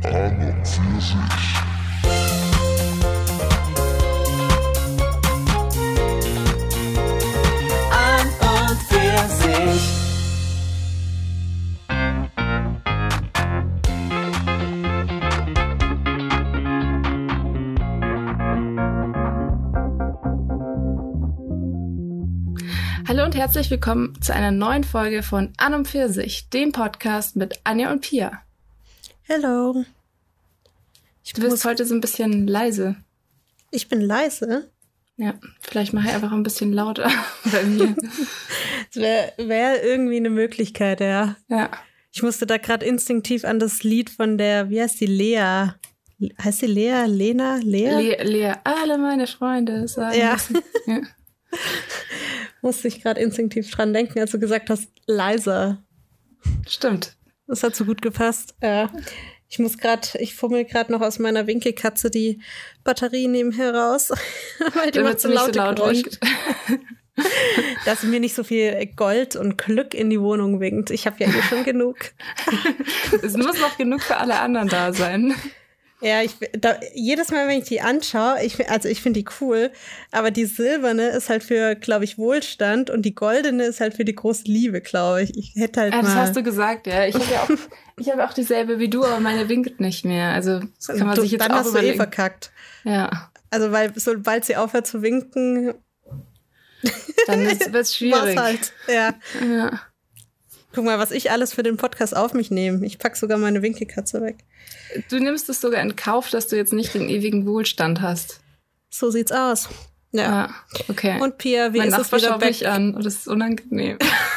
und für sich. An und für sich. Hallo und herzlich willkommen zu einer neuen Folge von An und für sich, dem Podcast mit Anja und Pia. Hallo. Du bist heute so ein bisschen leise. Ich bin leise? Ja, vielleicht mache ich einfach ein bisschen lauter bei mir. Das wär irgendwie eine Möglichkeit, ja. Ja. Ich musste da gerade instinktiv an das Lied von der, wie heißt die, Lea? Heißt die Lea? Lena? Lea? Lea, alle meine Freunde sagen. Ja. Ja. Musste ich gerade instinktiv dran denken, als du gesagt hast, leiser. Stimmt. Das hat so gut gepasst. Ich fummel gerade noch aus meiner Winkelkatze die Batterie nebenher raus, weil die macht so laute Geräusche. Dass mir nicht so viel Gold und Glück in die Wohnung winkt. Ich habe ja hier schon genug. Es muss noch genug für alle anderen da sein. Ja, jedes Mal, wenn ich die anschaue, ich finde die cool, aber die silberne ist halt für, glaube ich, Wohlstand und die goldene ist halt für die große Liebe, glaube ich. Ich hätte halt das hast du gesagt, ja. Ich habe auch dieselbe wie du, aber meine winkt nicht mehr. Also das kann man sich jetzt dann auch hast überlegen. Du verkackt. Ja. Also weil sobald sie aufhört zu winken, dann wird es schwierig. War's halt. Ja. Guck mal, was ich alles für den Podcast auf mich nehme. Ich pack sogar meine Winkelkatze weg. Du nimmst es sogar in Kauf, dass du jetzt nicht den ewigen Wohlstand hast. So sieht's aus. Ja. Okay. Und Pia, wie mein ist es wieder schaut mich an und das ist unangenehm.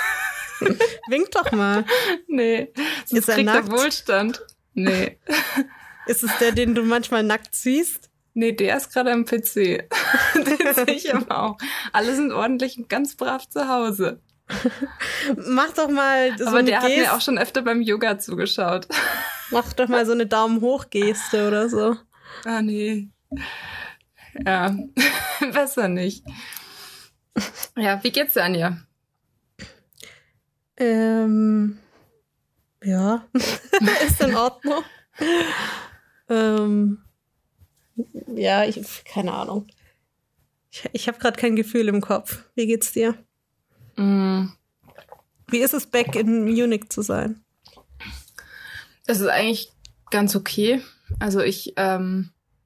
Wink doch mal. Nee. Ist er kriegt nackt? der Wohlstand. Nee. Ist es der, den du manchmal nackt siehst? Nee, der ist gerade am PC. Den sehe ich aber auch. Alle sind ordentlich und ganz brav zu Hause. Mach doch mal so aber eine der Geste. hat mir auch schon öfter beim Yoga zugeschaut. Mach doch mal so eine Daumen-hoch-Geste oder so. Ah, nee. Ja, besser nicht. Ja, wie geht's dir, Anja? Ja, ist in Ordnung. Ja, keine Ahnung. Ich habe gerade kein Gefühl im Kopf. Wie geht's dir? Wie ist es, back in Munich zu sein? Es ist eigentlich ganz okay. Also ich bin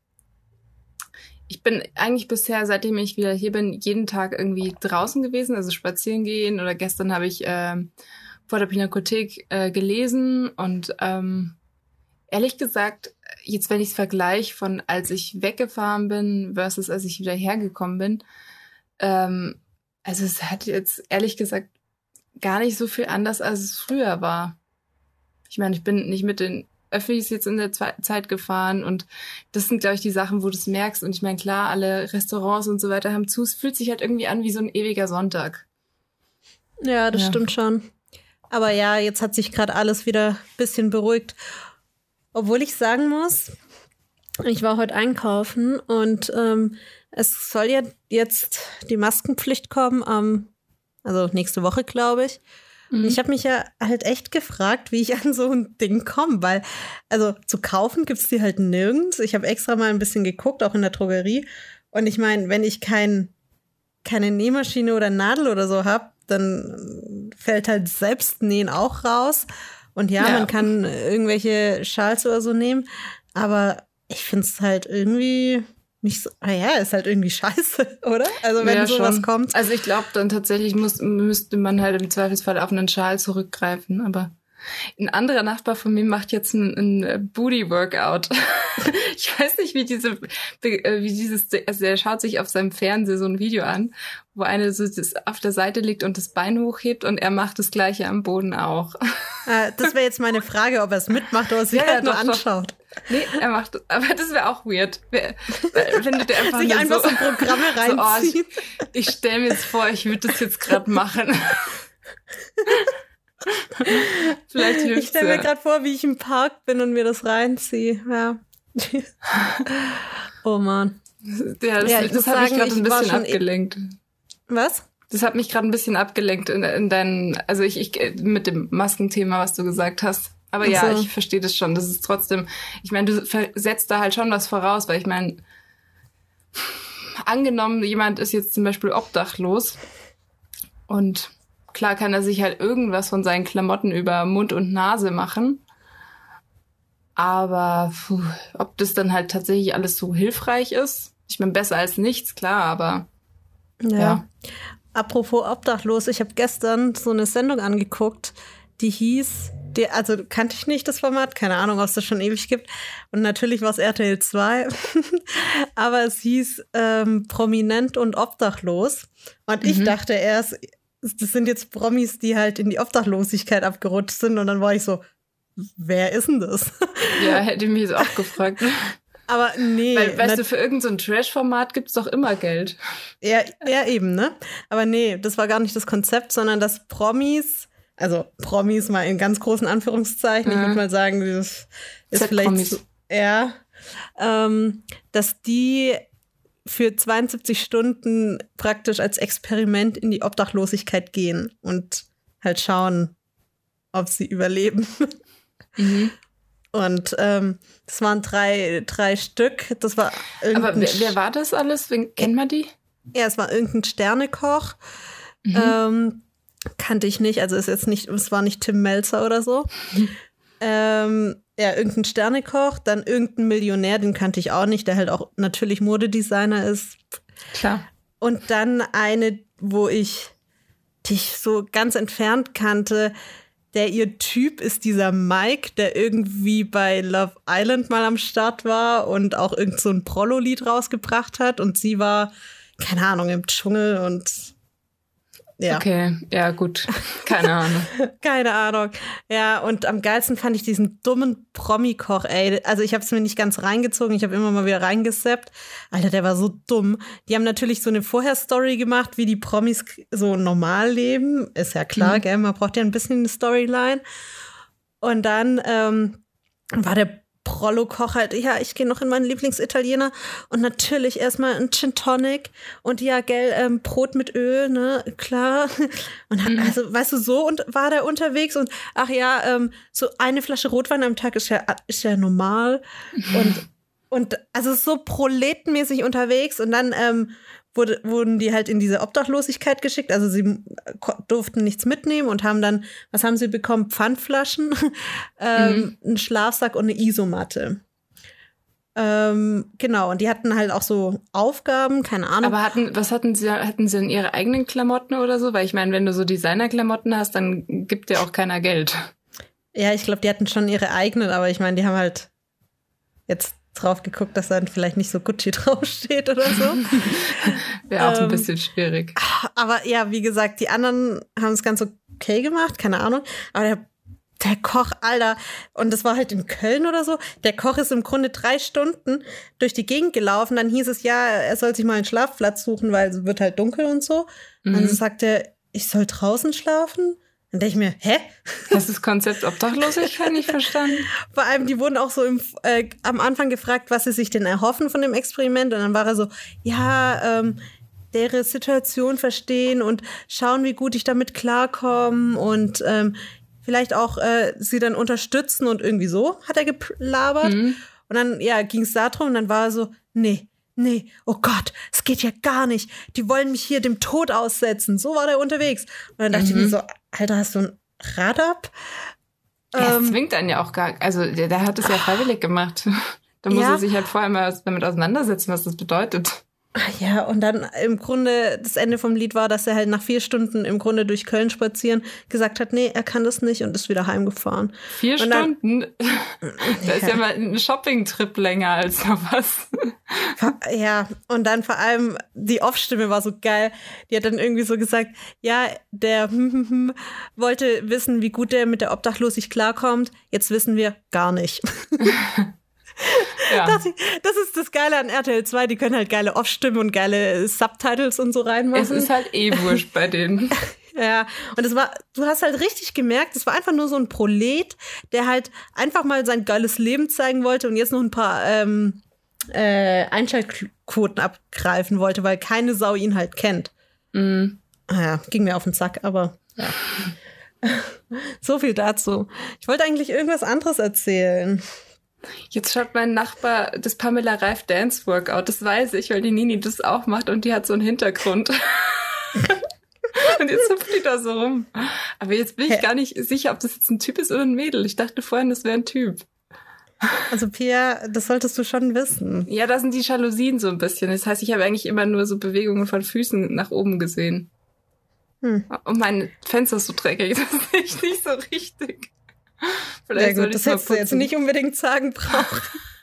eigentlich bisher, seitdem ich wieder hier bin, jeden Tag irgendwie draußen gewesen, also spazieren gehen. Oder gestern habe ich vor der Pinakothek gelesen. Und ehrlich gesagt, jetzt wenn ich es vergleiche von als ich weggefahren bin versus als ich wieder hergekommen bin, also es hat jetzt ehrlich gesagt gar nicht so viel anders, als es früher war. Ich meine, ich bin nicht mit den Öffis jetzt in der Zeit gefahren und das sind, glaube ich, die Sachen, wo du es merkst. Und ich meine, klar, alle Restaurants und so weiter haben zu. Es fühlt sich halt irgendwie an wie so ein ewiger Sonntag. Ja, das stimmt schon. Aber ja, jetzt hat sich gerade alles wieder ein bisschen beruhigt. Obwohl ich sagen muss, ich war heute einkaufen und es soll ja jetzt die Maskenpflicht kommen, also nächste Woche, glaube ich. Und ich habe mich ja halt echt gefragt, wie ich an so ein Ding komme, weil, also zu kaufen gibt's die halt nirgends. Ich habe extra mal ein bisschen geguckt, auch in der Drogerie. Und ich meine, wenn ich keine Nähmaschine oder Nadel oder so habe, dann fällt halt Selbstnähen auch raus. Und ja, man kann irgendwelche Schals oder so nehmen, aber ich finde es halt irgendwie nicht so, ist halt irgendwie scheiße, oder? Also wenn sowas schon kommt. Also ich glaube, dann tatsächlich müsste man halt im Zweifelsfall auf einen Schal zurückgreifen, aber ein anderer Nachbar von mir macht jetzt ein Booty-Workout. Ich weiß nicht, also er schaut sich auf seinem Fernseher so ein Video an, wo eine so auf der Seite liegt und das Bein hochhebt und er macht das Gleiche am Boden auch. Das wäre jetzt meine Frage, ob er es mitmacht oder sich halt nur anschaut. Nee, er macht, aber das wäre auch weird. Wenn du dir einfach sich einfach so Programme reinziehen. So, ich stelle mir jetzt vor, ich würde das jetzt gerade machen. Vielleicht hilft's. Ich stelle mir gerade vor, wie ich im Park bin und mir das reinziehe. Ja. Oh Mann. Ja, das hat mich gerade ein bisschen abgelenkt. Was? Das hat mich gerade ein bisschen abgelenkt in deinen, also ich mit dem Maskenthema, was du gesagt hast. Aber ja, ich verstehe das schon. Das ist trotzdem, ich meine, du setzt da halt schon was voraus, weil ich meine, angenommen, jemand ist jetzt zum Beispiel obdachlos und klar kann er sich halt irgendwas von seinen Klamotten über Mund und Nase machen. Aber ob das dann halt tatsächlich alles so hilfreich ist, ich meine, besser als nichts, klar, aber ja. Apropos obdachlos, ich habe gestern so eine Sendung angeguckt, die hieß, also kannte ich nicht das Format, keine Ahnung, ob es das schon ewig gibt. Und natürlich war es RTL 2, aber es hieß Prominent und obdachlos. Und ich dachte erst, das sind jetzt Promis, die halt in die Obdachlosigkeit abgerutscht sind. Und dann war ich so, wer ist denn das? Ja, hätte ich mich jetzt auch gefragt. Aber nee. Weil, weißt du, für irgendein so ein Trash-Format gibt's doch immer Geld. Ja, eben, ne? Aber nee, das war gar nicht das Konzept, sondern dass Promis, also Promis mal in ganz großen Anführungszeichen, ich würde mal sagen, das ist vielleicht so, dass die für 72 Stunden praktisch als Experiment in die Obdachlosigkeit gehen und halt schauen, ob sie überleben. Mhm. Und das waren drei Stück. Das war aber wer war das alles? Kennt man die? Ja, es war irgendein Sternekoch. Kannte ich nicht. Also es war nicht Tim Melzer oder so. Irgendein Sternekoch, dann irgendein Millionär, den kannte ich auch nicht, der halt auch natürlich Modedesigner ist. Klar. Und dann eine, die ich so ganz entfernt kannte. Ihr Typ ist dieser Mike, der irgendwie bei Love Island mal am Start war und auch irgend so ein Prollo-Lied rausgebracht hat. Und sie war, keine Ahnung, im Dschungel und ja. Okay, ja gut, keine Ahnung. Keine Ahnung. Ja, und am geilsten fand ich diesen dummen Promi-Koch, ey. Also ich habe es mir nicht ganz reingezogen, ich habe immer mal wieder reingesappt. Alter, der war so dumm. Die haben natürlich so eine Vorher-Story gemacht, wie die Promis so normal leben. Ist ja klar, gell, man braucht ja ein bisschen eine Storyline. Und dann war der Prollo-Koch halt, ja, ich gehe noch in meinen Lieblingsitaliener und natürlich erstmal ein Gin Tonic und ja, gell, Brot mit Öl, ne, klar. Und dann, also, weißt du, so und war der unterwegs und ach ja, so eine Flasche Rotwein am Tag ist ja normal und also so proletenmäßig unterwegs und dann wurden die halt in diese Obdachlosigkeit geschickt. Also sie durften nichts mitnehmen und haben dann, was haben sie bekommen? Pfandflaschen, einen Schlafsack und eine Isomatte. Genau, und die hatten halt auch so Aufgaben, keine Ahnung. Aber hatten sie denn ihre eigenen Klamotten oder so? Weil ich meine, wenn du so Designerklamotten hast, dann gibt dir auch keiner Geld. Ja, ich glaube, die hatten schon ihre eigenen, aber ich meine, die haben halt jetzt drauf geguckt, dass dann vielleicht nicht so Gucci draufsteht oder so. Wäre auch ein bisschen schwierig. Aber ja, wie gesagt, die anderen haben es ganz okay gemacht, keine Ahnung. Aber der Koch, Alter, und das war halt in Köln oder so, der Koch ist im Grunde 3 Stunden durch die Gegend gelaufen. Dann hieß es, ja, er soll sich mal einen Schlafplatz suchen, weil es wird halt dunkel und so. Dann sagt er, ich soll draußen schlafen? Dann denke ich mir, hä? Hast du das Konzept Obdachlosigkeit nicht verstanden? Vor allem, die wurden auch so am Anfang gefragt, was sie sich denn erhoffen von dem Experiment. Und dann war er so, ja, deren Situation verstehen und schauen, wie gut ich damit klarkomme und vielleicht auch sie dann unterstützen und irgendwie so, hat er gelabert. Und dann, ja, ging es darum und dann war er so, nee, oh Gott, es geht ja gar nicht. Die wollen mich hier dem Tod aussetzen. So war der unterwegs. Und dann dachte ich mir so, Alter, hast du ein Rad ab? Er zwingt einen ja auch gar, also der hat es ja freiwillig gemacht. Da muss er sich halt vorher mal damit auseinandersetzen, was das bedeutet. Ja, und dann im Grunde, das Ende vom Lied war, dass er halt nach 4 Stunden im Grunde durch Köln spazieren gesagt hat, nee, er kann das nicht und ist wieder heimgefahren. 4 Stunden? Da ist ja mal ein Shopping-Trip länger als noch was. Ja, und dann vor allem die Off-Stimme war so geil. Die hat dann irgendwie so gesagt, ja, der wollte wissen, wie gut der mit der Obdachlosigkeit klarkommt. Jetzt wissen wir gar nicht. Ja. Das ist das Geile an RTL 2, die können halt geile Off-Stimmen und geile Subtitles und so reinmachen. Es ist halt wurscht bei denen. Ja, und du hast halt richtig gemerkt, es war einfach nur so ein Prolet, der halt einfach mal sein geiles Leben zeigen wollte und jetzt noch ein paar Einschaltquoten abgreifen wollte, weil keine Sau ihn halt kennt. Naja, ging mir auf den Sack, aber ja. So viel dazu. Ich wollte eigentlich irgendwas anderes erzählen. Jetzt schaut mein Nachbar das Pamela Reif Dance Workout. Das weiß ich, weil die Nini das auch macht und die hat so einen Hintergrund. Und jetzt hüpft die da so rum. Aber jetzt bin ich gar nicht sicher, ob das jetzt ein Typ ist oder ein Mädel. Ich dachte vorhin, das wäre ein Typ. Also Pia, das solltest du schon wissen. Ja, da sind die Jalousien so ein bisschen. Das heißt, ich habe eigentlich immer nur so Bewegungen von Füßen nach oben gesehen. Und mein Fenster ist so dreckig, das sehe ich nicht so richtig. Vielleicht ja gut, das hättest du jetzt nicht unbedingt sagen brauchen.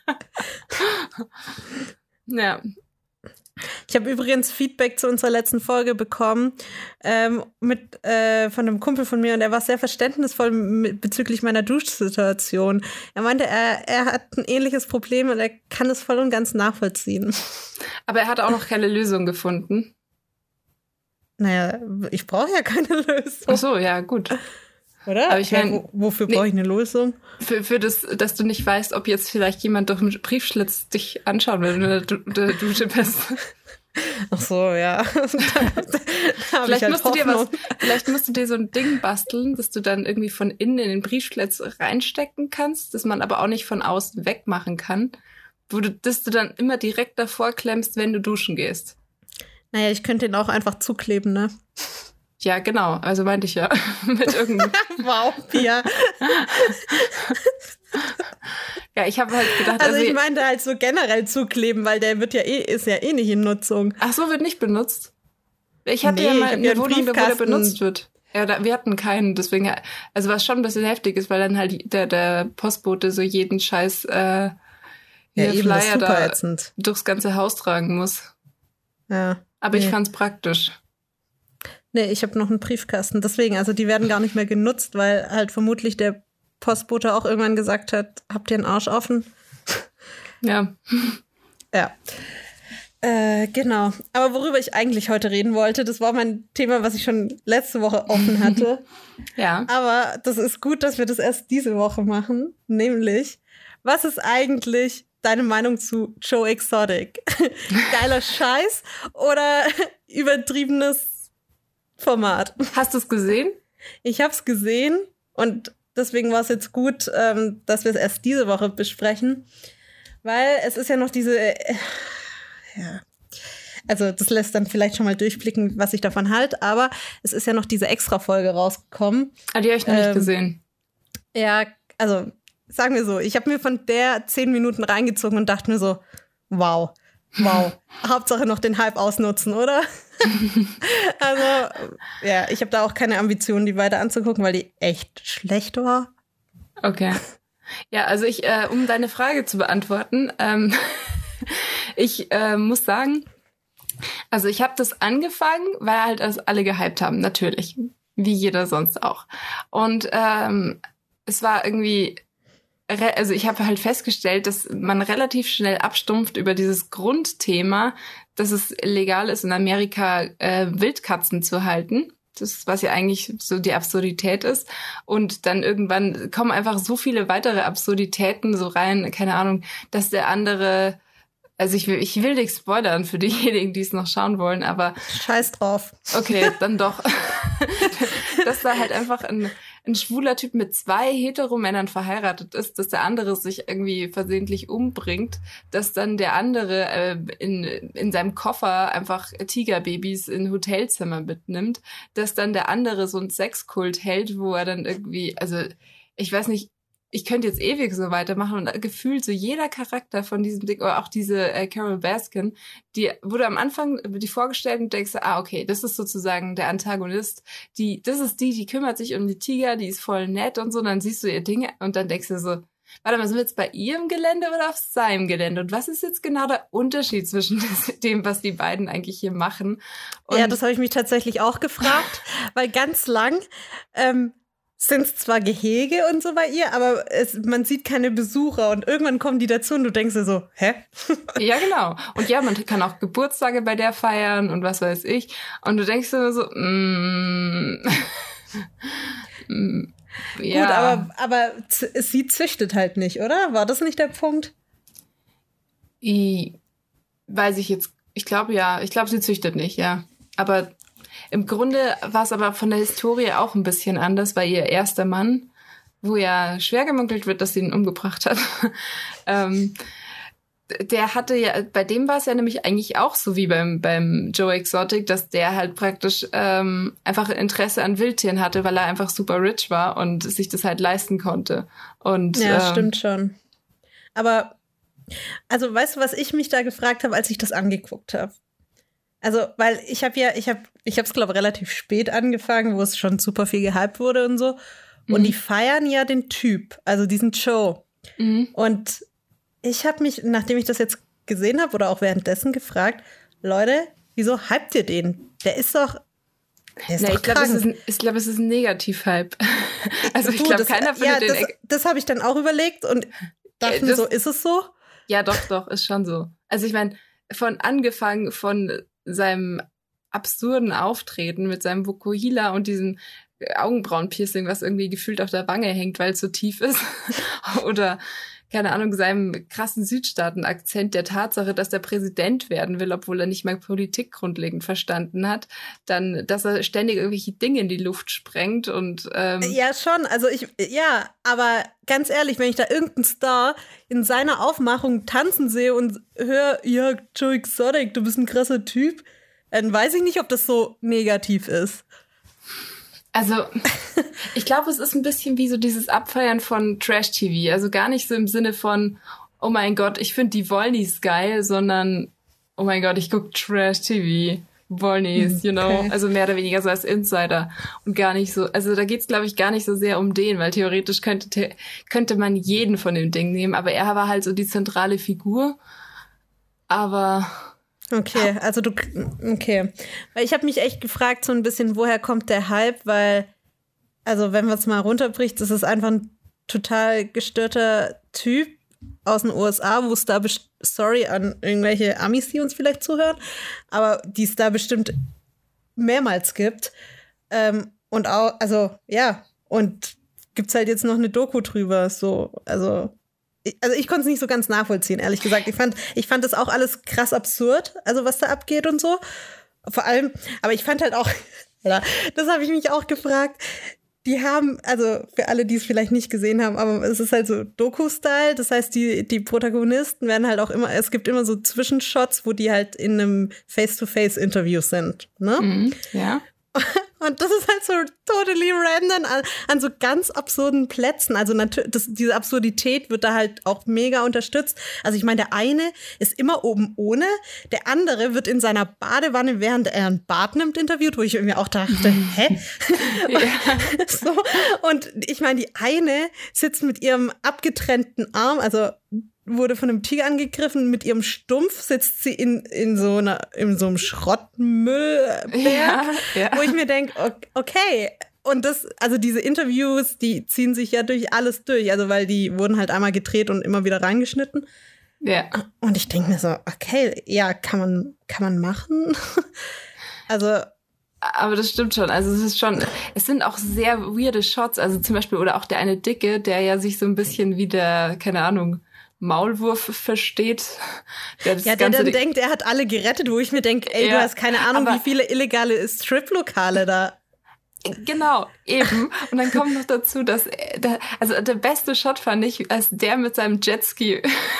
Ja. Ich habe übrigens Feedback zu unserer letzten Folge bekommen von einem Kumpel von mir und er war sehr verständnisvoll bezüglich meiner Duschsituation. Er meinte, er hat ein ähnliches Problem und er kann es voll und ganz nachvollziehen. Aber er hat auch noch keine Lösung gefunden. Naja, ich brauche ja keine Lösung. Ach so, ja, gut. Oder? Aber ich mein, wofür brauche ich eine Lösung? Für das, dass du nicht weißt, ob jetzt vielleicht jemand durch einen Briefschlitz dich anschaut, wenn du in der Dusche bist. Ach so, ja. Vielleicht musst du dir so ein Ding basteln, dass du dann irgendwie von innen in den Briefschlitz reinstecken kannst, das man aber auch nicht von außen wegmachen kann, dass du dann immer direkt davor klemmst, wenn du duschen gehst. Naja, ich könnte ihn auch einfach zukleben, ne? Ja, genau. Also meinte ich ja. Mit irgendeinem. Wow, Pia. Ja, ich habe halt gedacht. Also ich meinte halt so generell zukleben, weil der ist ja nicht in Nutzung. Ach so, wird nicht benutzt? Ich hatte ja mal eine Wohnung, wo der benutzt wird. Ja, wir hatten keinen, deswegen, also was schon ein bisschen heftig ist, weil dann halt der Postbote so jeden Scheiß Flyer da durchs ganze Haus tragen muss. Ja. Aber ich fand's praktisch. Nee, ich habe noch einen Briefkasten. Deswegen, also die werden gar nicht mehr genutzt, weil halt vermutlich der Postbote auch irgendwann gesagt hat, habt ihr einen Arsch offen? Ja. Ja. Genau. Aber worüber ich eigentlich heute reden wollte, das war mein Thema, was ich schon letzte Woche offen hatte. Ja. Aber das ist gut, dass wir das erst diese Woche machen. Nämlich, was ist eigentlich deine Meinung zu Joe Exotic? Geiler Scheiß oder übertriebenes Format? Hast du es gesehen? Ich habe es gesehen und deswegen war es jetzt gut, dass wir es erst diese Woche besprechen, weil es ist ja noch diese, ja, also das lässt dann vielleicht schon mal durchblicken, was ich davon halte, aber es ist ja noch diese Extra-Folge rausgekommen. Ah, die habe ich noch nicht gesehen. Ja, also sagen wir so, ich habe mir von der 10 Minuten reingezogen und dachte mir so, wow, Hauptsache noch den Hype ausnutzen, oder? Also, ja, ich habe da auch keine Ambitionen, die weiter anzugucken, weil die echt schlecht war. Okay. Ja, also um deine Frage zu beantworten, ich muss sagen, also ich habe das angefangen, weil halt alle gehypt haben, natürlich, wie jeder sonst auch. Und es war irgendwie, also ich habe halt festgestellt, dass man relativ schnell abstumpft über dieses Grundthema, dass es legal ist, in Amerika Wildkatzen zu halten. Das ist, was ja eigentlich so die Absurdität ist. Und dann irgendwann kommen einfach so viele weitere Absurditäten so rein, keine Ahnung, dass der andere, also ich will nichts spoilern für diejenigen, die es noch schauen wollen, aber scheiß drauf. Okay, dann doch. Dass da halt einfach ein schwuler Typ mit 2 Heteromännern verheiratet ist, dass der andere sich irgendwie versehentlich umbringt, dass dann der andere in seinem Koffer einfach Tigerbabys in Hotelzimmer mitnimmt, dass dann der andere so einen Sexkult hält, wo er dann irgendwie, also ich weiß nicht, ich könnte jetzt ewig so weitermachen und gefühlt so jeder Charakter von diesem Ding, oder auch diese Carol Baskin, die wurde am Anfang die vorgestellt und denkst, okay, das ist sozusagen der Antagonist, das ist die kümmert sich um die Tiger, die ist voll nett und so, und dann siehst du ihr Dinge und dann denkst du so, warte mal, sind wir jetzt bei ihrem Gelände oder auf seinem Gelände? Und was ist jetzt genau der Unterschied zwischen dem, was die beiden eigentlich hier machen? Und ja, das habe ich mich tatsächlich auch gefragt, weil ganz lang sind es zwar Gehege und so bei ihr, aber man sieht keine Besucher und irgendwann kommen die dazu und du denkst dir so, hä? Ja, genau. Und ja, man kann auch Geburtstage bei der feiern und was weiß ich. Und du denkst dir so, ja. Gut, aber sie züchtet halt nicht, oder? War das nicht der Punkt? Weiß ich jetzt. Ich glaube, ja. Ich glaube, sie züchtet nicht, ja. Aber Im Grunde war es aber von der Historie auch ein bisschen anders, weil ihr erster Mann, wo ja schwer gemunkelt wird, dass sie ihn umgebracht hat, der hatte ja, bei dem war es ja nämlich eigentlich auch so wie beim Joe Exotic, dass der halt praktisch einfach Interesse an Wildtieren hatte, weil er einfach super rich war und sich das halt leisten konnte. Und ja, stimmt schon. Aber, also weißt du, was ich mich da gefragt habe, als ich das angeguckt habe? Also, weil ich habe es, glaube ich, relativ spät angefangen, wo es schon super viel gehypt wurde und so. Und die feiern ja den Typ, also diesen Joe. Und ich habe mich, nachdem ich das jetzt gesehen habe oder auch währenddessen gefragt, Leute, wieso hypt ihr den? Der ist doch krank. Ich glaube, es ist ein Negativ-Hype. Also ich glaube, keiner findet den... Das habe ich dann auch überlegt und dachte mir so, ist es so? Ja, doch, ist schon so. Also ich meine, angefangen von seinem absurden Auftreten mit seinem Vokuhila und diesem Augenbrauenpiercing, was irgendwie gefühlt auf der Wange hängt, weil es so tief ist. Oder, keine Ahnung, seinem krassen Südstaaten-Akzent, der Tatsache, dass der Präsident werden will, obwohl er nicht mal Politik grundlegend verstanden hat. Dann, dass er ständig irgendwelche Dinge in die Luft sprengt und ja, schon. Also aber ganz ehrlich, wenn ich da irgendeinen Star in seiner Aufmachung tanzen sehe und höre, ja, Joe Exotic, du bist ein krasser Typ, dann weiß ich nicht, ob das so negativ ist. Also, ich glaube, es ist ein bisschen wie so dieses Abfeiern von Trash-TV. Also gar nicht so im Sinne von, oh mein Gott, ich finde die Wollnies geil, sondern, oh mein Gott, ich gucke Trash-TV. Wollnies, you know? Also mehr oder weniger so als Insider. Und gar nicht so, also da geht's, glaube ich, gar nicht so sehr um den, weil theoretisch könnte man jeden von dem Ding nehmen, aber er war halt so die zentrale Figur. Aber... Okay, okay. Weil ich habe mich echt gefragt, so ein bisschen, woher kommt der Hype, weil, also wenn man es mal runterbricht, das ist einfach ein total gestörter Typ aus den USA, wo es da, sorry an irgendwelche Amis, die uns vielleicht zuhören, aber die es da bestimmt mehrmals gibt. Und auch, also, ja, und gibt's halt jetzt noch eine Doku drüber, so, also ich konnte es nicht so ganz nachvollziehen, ehrlich gesagt. Ich fand das auch alles krass absurd, also was da abgeht und so. Vor allem, aber ich fand halt auch, das habe ich mich auch gefragt, die haben, also für alle, die es vielleicht nicht gesehen haben, aber es ist halt so Doku-Style, das heißt, die Protagonisten werden halt auch immer, es gibt immer so Zwischenshots, wo die halt in einem Face-to-Face-Interview sind, ne? Ja. Und das ist halt so totally random an so ganz absurden Plätzen. Also diese Absurdität wird da halt auch mega unterstützt. Also ich meine, der eine ist immer oben ohne, der andere wird in seiner Badewanne, während er ein Bad nimmt, interviewt, wo ich irgendwie auch dachte, hä? Ja. So. Und ich meine, die eine sitzt mit ihrem abgetrennten Arm, also wurde von einem Tiger angegriffen, mit ihrem Stumpf sitzt sie in so einem Schrottmüllberg, wo ich mir denke, okay. Und also diese Interviews, die ziehen sich ja durch alles durch, also weil die wurden halt einmal gedreht und immer wieder reingeschnitten. Ja. Und ich denke mir so, okay, ja, kann man machen. Also aber das stimmt schon. Also es sind auch sehr weirde Shots, also zum Beispiel, oder auch der eine Dicke, der ja sich so ein bisschen wie der, keine Ahnung, Maulwurf versteht. Der dann denkt, er hat alle gerettet, wo ich mir denke, ey, du hast keine Ahnung, wie viele illegale Striplokale da. Genau, eben. Und dann kommt noch dazu, dass also der beste Shot fand ich, als der mit seinem Jetski.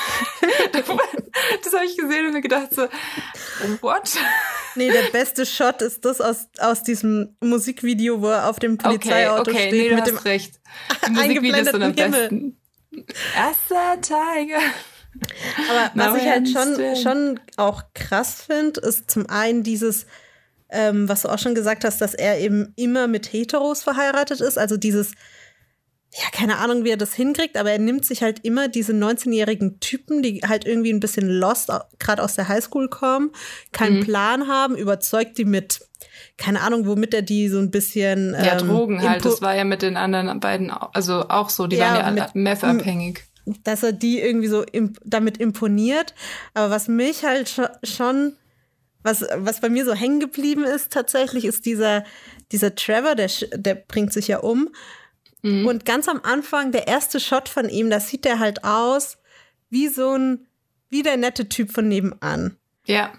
Das habe ich gesehen und mir gedacht so, what? Nee, der beste Shot ist das aus diesem Musikvideo, wo er auf dem Polizeiauto steht. Nee, du mit hast dem recht. Die Musikvideos sind am besten. As a tiger. Aber was ich halt schon auch krass finde, ist zum einen dieses, was du auch schon gesagt hast, dass er eben immer mit Heteros verheiratet ist. Also dieses, ja, keine Ahnung, wie er das hinkriegt, aber er nimmt sich halt immer diese 19-jährigen Typen, die halt irgendwie ein bisschen lost, gerade aus der Highschool kommen, keinen Plan haben, überzeugt die mit, keine Ahnung, womit er die so ein bisschen ja, Drogen halt, das war ja mit den anderen beiden, also auch so, die waren ja alle meth-abhängig. Dass er die irgendwie so damit imponiert. Aber was mich halt schon, was bei mir so hängen geblieben ist tatsächlich, ist dieser Trevor, der bringt sich ja um. Und ganz am Anfang, der erste Shot von ihm, da sieht der halt aus wie der nette Typ von nebenan. Ja.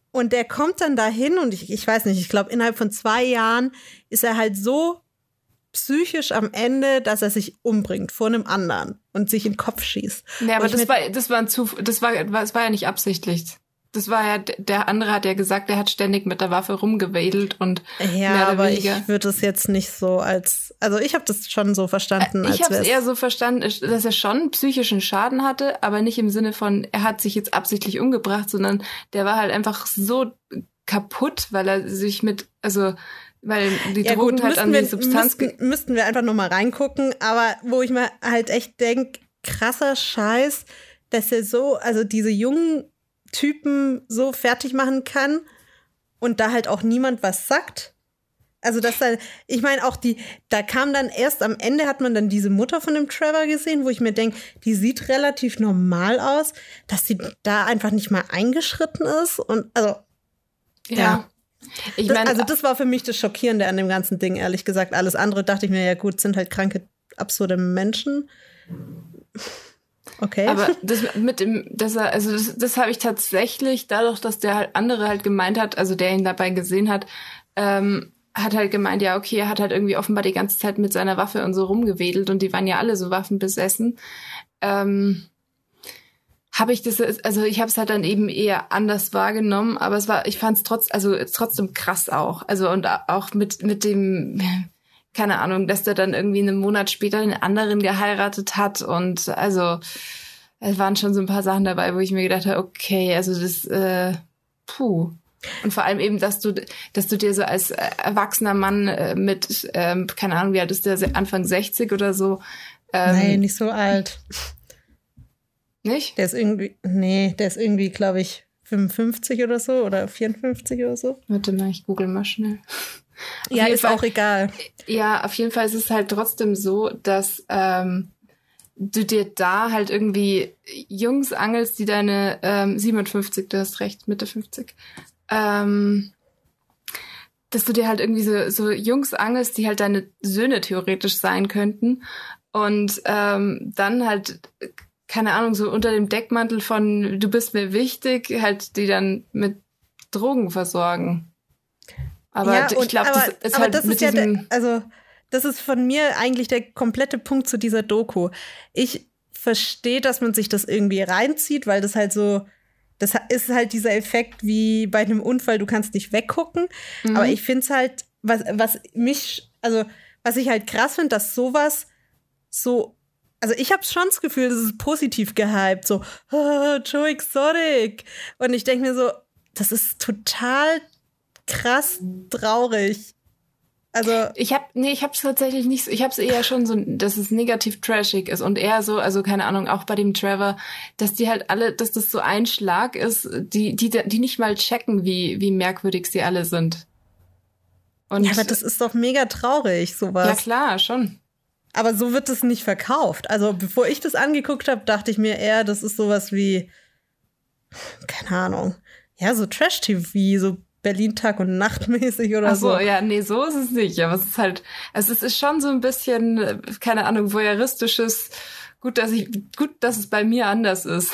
Und der kommt dann dahin und ich weiß nicht, ich glaube, innerhalb von 2 Jahren ist er halt so psychisch am Ende, dass er sich umbringt vor einem anderen und sich in den Kopf schießt. Ja, aber das war ja nicht absichtlich. Das war ja, der andere hat ja gesagt, er hat ständig mit der Waffe rumgewedelt und ja, mehr oder aber weniger. Ich würde es jetzt nicht so also ich habe das schon so verstanden. Ich habe es eher so verstanden, dass er schon psychischen Schaden hatte, aber nicht im Sinne von, er hat sich jetzt absichtlich umgebracht, sondern der war halt einfach so kaputt, weil er sich weil die Drogen halt an die Substanz... Müssten wir einfach nochmal reingucken, aber wo ich mir halt echt denke, krasser Scheiß, dass er also diese jungen Typen so fertig machen kann und da halt auch niemand was sagt. Also ich meine auch da kam dann erst am Ende, hat man dann diese Mutter von dem Trevor gesehen, wo ich mir denke, die sieht relativ normal aus, dass sie da einfach nicht mal eingeschritten ist und also ja. Ich meine, das war für mich das Schockierende an dem ganzen Ding, ehrlich gesagt. Alles andere dachte ich mir, ja gut, sind halt kranke, absurde Menschen. Okay. Aber das habe ich tatsächlich, dadurch, dass der halt andere halt gemeint hat, also der ihn dabei gesehen hat, hat halt gemeint, ja, okay, er hat halt irgendwie offenbar die ganze Zeit mit seiner Waffe und so rumgewedelt und die waren ja alle so waffenbesessen. Ich habe es halt dann eben eher anders wahrgenommen, aber ich fand es trotzdem krass auch. Also und auch mit dem, keine Ahnung, dass der dann irgendwie einen Monat später den anderen geheiratet hat und also es waren schon so ein paar Sachen dabei, wo ich mir gedacht habe, okay, also das, puh. Und vor allem eben, dass du dir so als erwachsener Mann mit, keine Ahnung, wie alt ist der, Anfang 60 oder so. Nein, nicht so alt. Nicht? Der ist irgendwie, glaube ich, 55 oder so oder 54 oder so. Warte mal, ich google mal schnell. Ja, ist auch egal. Ja, auf jeden Fall ist es halt trotzdem so, dass du dir da halt irgendwie Jungs angelst, die deine 57, du hast recht, Mitte 50, dass du dir halt irgendwie so Jungs angelst, die halt deine Söhne theoretisch sein könnten und dann halt keine Ahnung, so unter dem Deckmantel von du bist mir wichtig, halt die dann mit Drogen versorgen. Aber ja, ich glaube, das ist aber halt das mit ist diesem... das ist von mir eigentlich der komplette Punkt zu dieser Doku. Ich verstehe, dass man sich das irgendwie reinzieht, weil das halt so, das ist halt dieser Effekt wie bei einem Unfall, du kannst nicht weggucken. Mhm. Aber ich finde es halt, was ich halt krass finde, dass sowas so, also ich habe schon das Gefühl, das ist positiv gehypt, so, Joe Exotic. Und ich denke mir so, das ist total krass traurig. Also ich hab's tatsächlich nicht so, ich hab's eher schon so, dass es negativ trashig ist und eher so, also keine Ahnung, auch bei dem Trevor, dass die halt alle, dass das so ein Schlag ist, die nicht mal checken, wie merkwürdig sie alle sind. Und ja, aber das ist doch mega traurig, sowas. Ja, klar, schon. Aber so wird es nicht verkauft. Also bevor ich das angeguckt habe, dachte ich mir eher, das ist sowas wie, keine Ahnung, ja, so Trash-TV, so Berlin Tag und Nacht mäßig oder so. Ach so, ja, nee, so ist es nicht. Aber es ist halt, also es ist schon so ein bisschen, keine Ahnung, voyeuristisches, gut, dass es bei mir anders ist.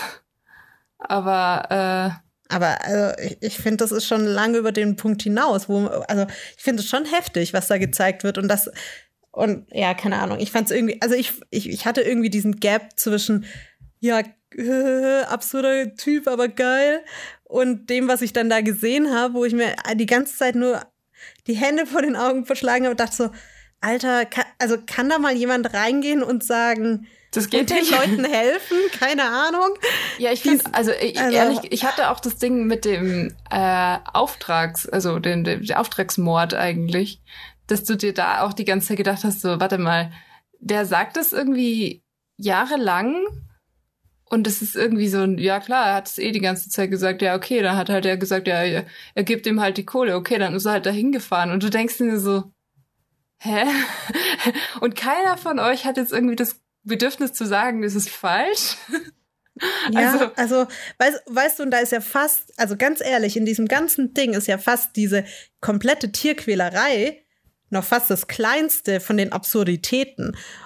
Aber also ich finde, das ist schon lange über den Punkt hinaus, also ich finde es schon heftig, was da gezeigt wird und ja, keine Ahnung, ich fand es irgendwie, also ich hatte irgendwie diesen Gap zwischen, ja, absurder Typ, aber geil, und dem, was ich dann da gesehen habe, wo ich mir die ganze Zeit nur die Hände vor den Augen verschlagen habe und dachte so, Alter, kann da mal jemand reingehen und sagen, das geht den Leuten helfen? Keine Ahnung. Ja, ich finde, ehrlich, ich hatte auch das Ding mit dem der Auftragsmord eigentlich, dass du dir da auch die ganze Zeit gedacht hast, so, warte mal, der sagt das irgendwie jahrelang und es ist irgendwie so, ja klar, er hat es die ganze Zeit gesagt, ja okay, dann hat halt er gesagt, ja, er gibt ihm halt die Kohle, okay, dann ist er halt dahin gefahren und du denkst dir so, hä? Und keiner von euch hat jetzt irgendwie das Bedürfnis zu sagen, das ist falsch. Ja, also weißt du, und da ist ja fast, also ganz ehrlich, in diesem ganzen Ding ist ja fast diese komplette Tierquälerei noch fast das Kleinste von den Absurditäten. Und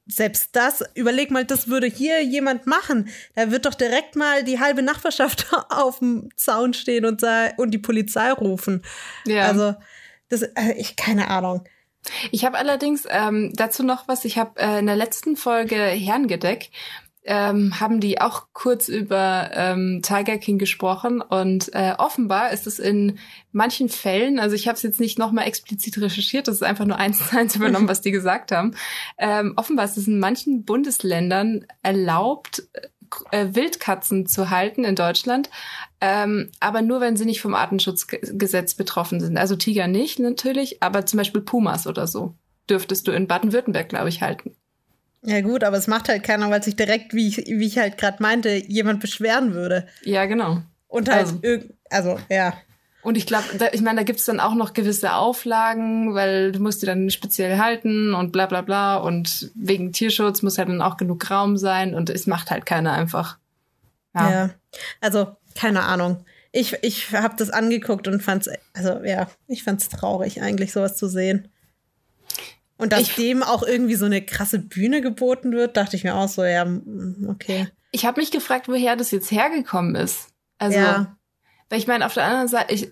selbst das, überleg mal, das würde hier jemand machen. Da wird doch direkt mal die halbe Nachbarschaft auf dem Zaun stehen und die Polizei rufen. Ja. Also, keine Ahnung. Ich habe allerdings dazu noch was. Ich habe in der letzten Folge Herrengedeck haben die auch kurz über Tiger King gesprochen und offenbar ist es in manchen Fällen, also ich habe es jetzt nicht nochmal explizit recherchiert, das ist einfach nur 1:1 übernommen, was die gesagt haben. Offenbar ist es in manchen Bundesländern erlaubt, Wildkatzen zu halten in Deutschland, aber nur, wenn sie nicht vom Artenschutzgesetz betroffen sind. Also Tiger nicht natürlich, aber zum Beispiel Pumas oder so dürftest du in Baden-Württemberg, glaube ich, halten. Ja gut, aber es macht halt keiner, weil sich direkt, wie ich halt gerade meinte, jemand beschweren würde. Ja, genau. Und halt ja. Und ich glaube, da gibt's dann auch noch gewisse Auflagen, weil du musst die dann speziell halten und bla bla bla. Und wegen Tierschutz muss halt dann auch genug Raum sein und es macht halt keiner einfach. Ja, also keine Ahnung. Ich habe das angeguckt und fand's traurig eigentlich, sowas zu sehen. Und dass dem auch irgendwie so eine krasse Bühne geboten wird, dachte ich mir auch so, ja, okay. Ich habe mich gefragt, woher das jetzt hergekommen ist. Also, weil ich meine, auf der anderen Seite, ich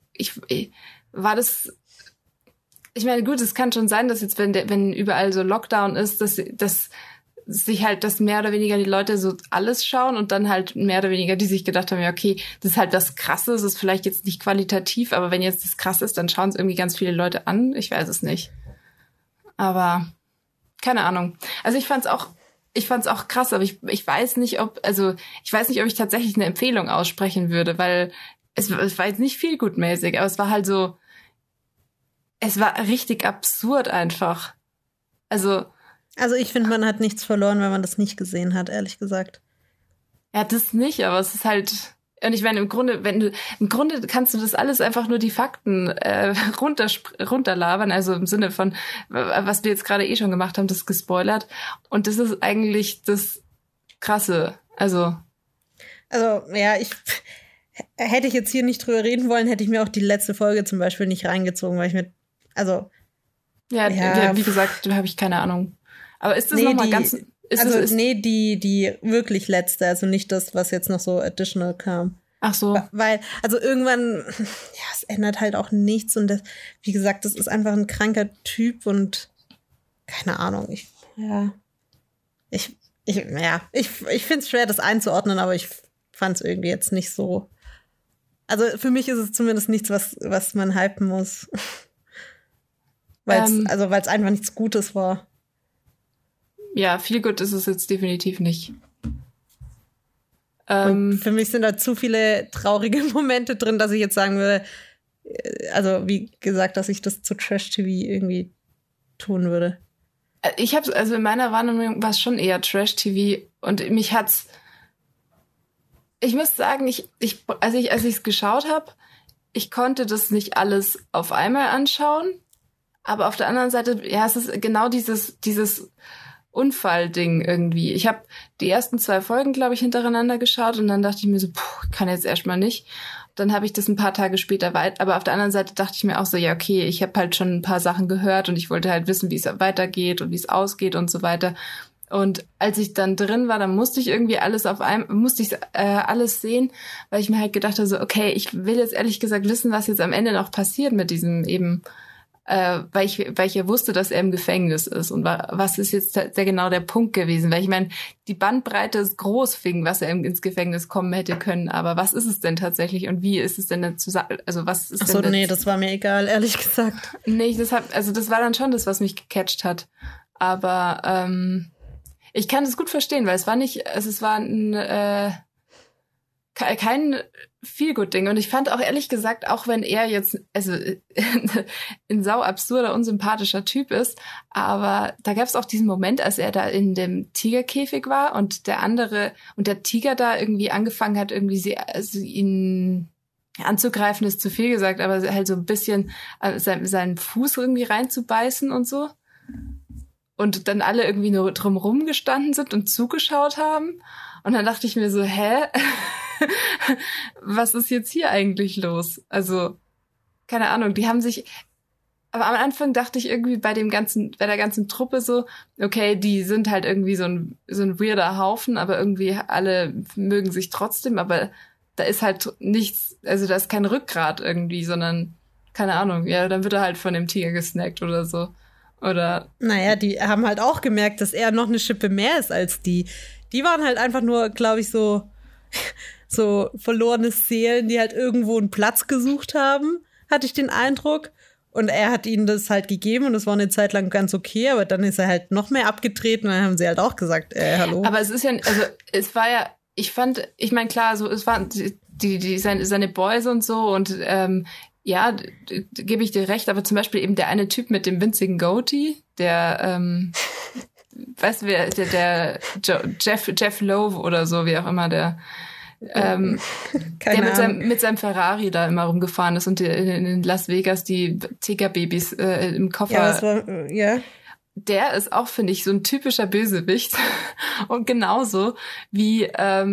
meine, gut, es kann schon sein, dass jetzt, wenn überall so Lockdown ist, dass mehr oder weniger die Leute so alles schauen und dann halt mehr oder weniger die sich gedacht haben, ja, okay, das ist halt was Krasses, das ist vielleicht jetzt nicht qualitativ, aber wenn jetzt das krass ist, dann schauen es irgendwie ganz viele Leute an. Ich weiß es nicht. Aber keine Ahnung. Also ich fand's auch krass, aber ich weiß nicht, ob ich tatsächlich eine Empfehlung aussprechen würde, weil es war jetzt nicht viel gutmäßig, aber es war halt so, es war richtig absurd einfach. Also ich finde, man hat nichts verloren, wenn man das nicht gesehen hat, ehrlich gesagt. Ja, das nicht, aber es ist halt. Und ich meine, im Grunde kannst du das alles einfach nur die Fakten runterlabern, also im Sinne von, was wir jetzt gerade schon gemacht haben, das gespoilert. Und das ist eigentlich das Krasse. Also ja, hätte ich jetzt hier nicht drüber reden wollen, hätte ich mir auch die letzte Folge zum Beispiel nicht reingezogen, weil ich mir, wie gesagt, da habe ich keine Ahnung. Aber ist das nochmal ganz... die wirklich letzte, also nicht das, was jetzt noch so additional kam. Ach so. Weil, also irgendwann, ja, es ändert halt auch nichts und das, wie gesagt, das ist einfach ein kranker Typ und keine Ahnung, ich finde es schwer, das einzuordnen, aber ich fand es irgendwie jetzt nicht so. Also für mich ist es zumindest nichts, was man hypen muss. Weil es einfach nichts Gutes war. Ja, viel gut ist es jetzt definitiv nicht. Und für mich sind da zu viele traurige Momente drin, dass ich jetzt sagen würde, also wie gesagt, dass ich das zu Trash-TV irgendwie tun würde. In meiner Wahrnehmung war es schon eher Trash-TV und mich hat's, ich muss sagen, als ich es geschaut habe, ich konnte das nicht alles auf einmal anschauen, aber auf der anderen Seite, ja, es ist genau dieses Unfallding irgendwie. Ich habe die ersten 2 Folgen, glaube ich, hintereinander geschaut und dann dachte ich mir so, kann jetzt erstmal nicht. Dann habe ich das ein paar Tage später aber auf der anderen Seite dachte ich mir auch so, ja, okay, ich habe halt schon ein paar Sachen gehört und ich wollte halt wissen, wie es weitergeht und wie es ausgeht und so weiter. Und als ich dann drin war, dann musste ich irgendwie alles alles sehen, weil ich mir halt gedacht habe, so, okay, ich will jetzt ehrlich gesagt wissen, was jetzt am Ende noch passiert mit diesem eben, weil ich ja wusste, dass er im Gefängnis ist und was ist jetzt genau der Punkt gewesen, weil ich meine, die Bandbreite ist groß, was er ins Gefängnis kommen hätte können, aber was ist es denn tatsächlich und wie ist es denn was ist denn nee, das war mir egal, ehrlich gesagt. Nee, das war dann schon das, was mich gecatcht hat, aber ich kann es gut verstehen, weil es war kein Feel-Good-Ding. Und ich fand auch ehrlich gesagt, auch wenn er jetzt ein sau absurder, unsympathischer Typ ist, aber da gab es auch diesen Moment, als er da in dem Tigerkäfig war und der Tiger da irgendwie angefangen hat, irgendwie ihn anzugreifen, ist zu viel gesagt, aber halt so ein bisschen seinen Fuß irgendwie reinzubeißen und so. Und dann alle irgendwie nur drumrum gestanden sind und zugeschaut haben. Und dann dachte ich mir so, was ist jetzt hier eigentlich los? Also, keine Ahnung, die haben sich, Aber am Anfang dachte ich irgendwie bei der ganzen Truppe so, okay, die sind halt irgendwie so ein weirder Haufen, aber irgendwie alle mögen sich trotzdem, aber da ist halt nichts, also da ist kein Rückgrat irgendwie, sondern, keine Ahnung, ja, dann wird er halt von dem Tiger gesnackt oder so. Oder. Naja, die haben halt auch gemerkt, dass er noch eine Schippe mehr ist als die. Die waren halt einfach nur, glaube ich, so verlorene Seelen, die halt irgendwo einen Platz gesucht haben, hatte ich den Eindruck. Und er hat ihnen das halt gegeben und das war eine Zeit lang ganz okay, aber dann ist er halt noch mehr abgetreten und dann haben sie halt auch gesagt, hallo. Aber es ist ja, also es war ja, ich meine, klar, so es waren seine Boys und so und ja, gebe ich dir recht, aber zum Beispiel eben der eine Typ mit dem winzigen Goatee, der weißt du wer, der Jeff Lowe oder so, wie auch immer, der mit seinem Ferrari da immer rumgefahren ist und in Las Vegas die Tigerbabys im Koffer. Ja, das war, ja. Der ist auch, finde ich, so ein typischer Bösewicht. Und genauso wie,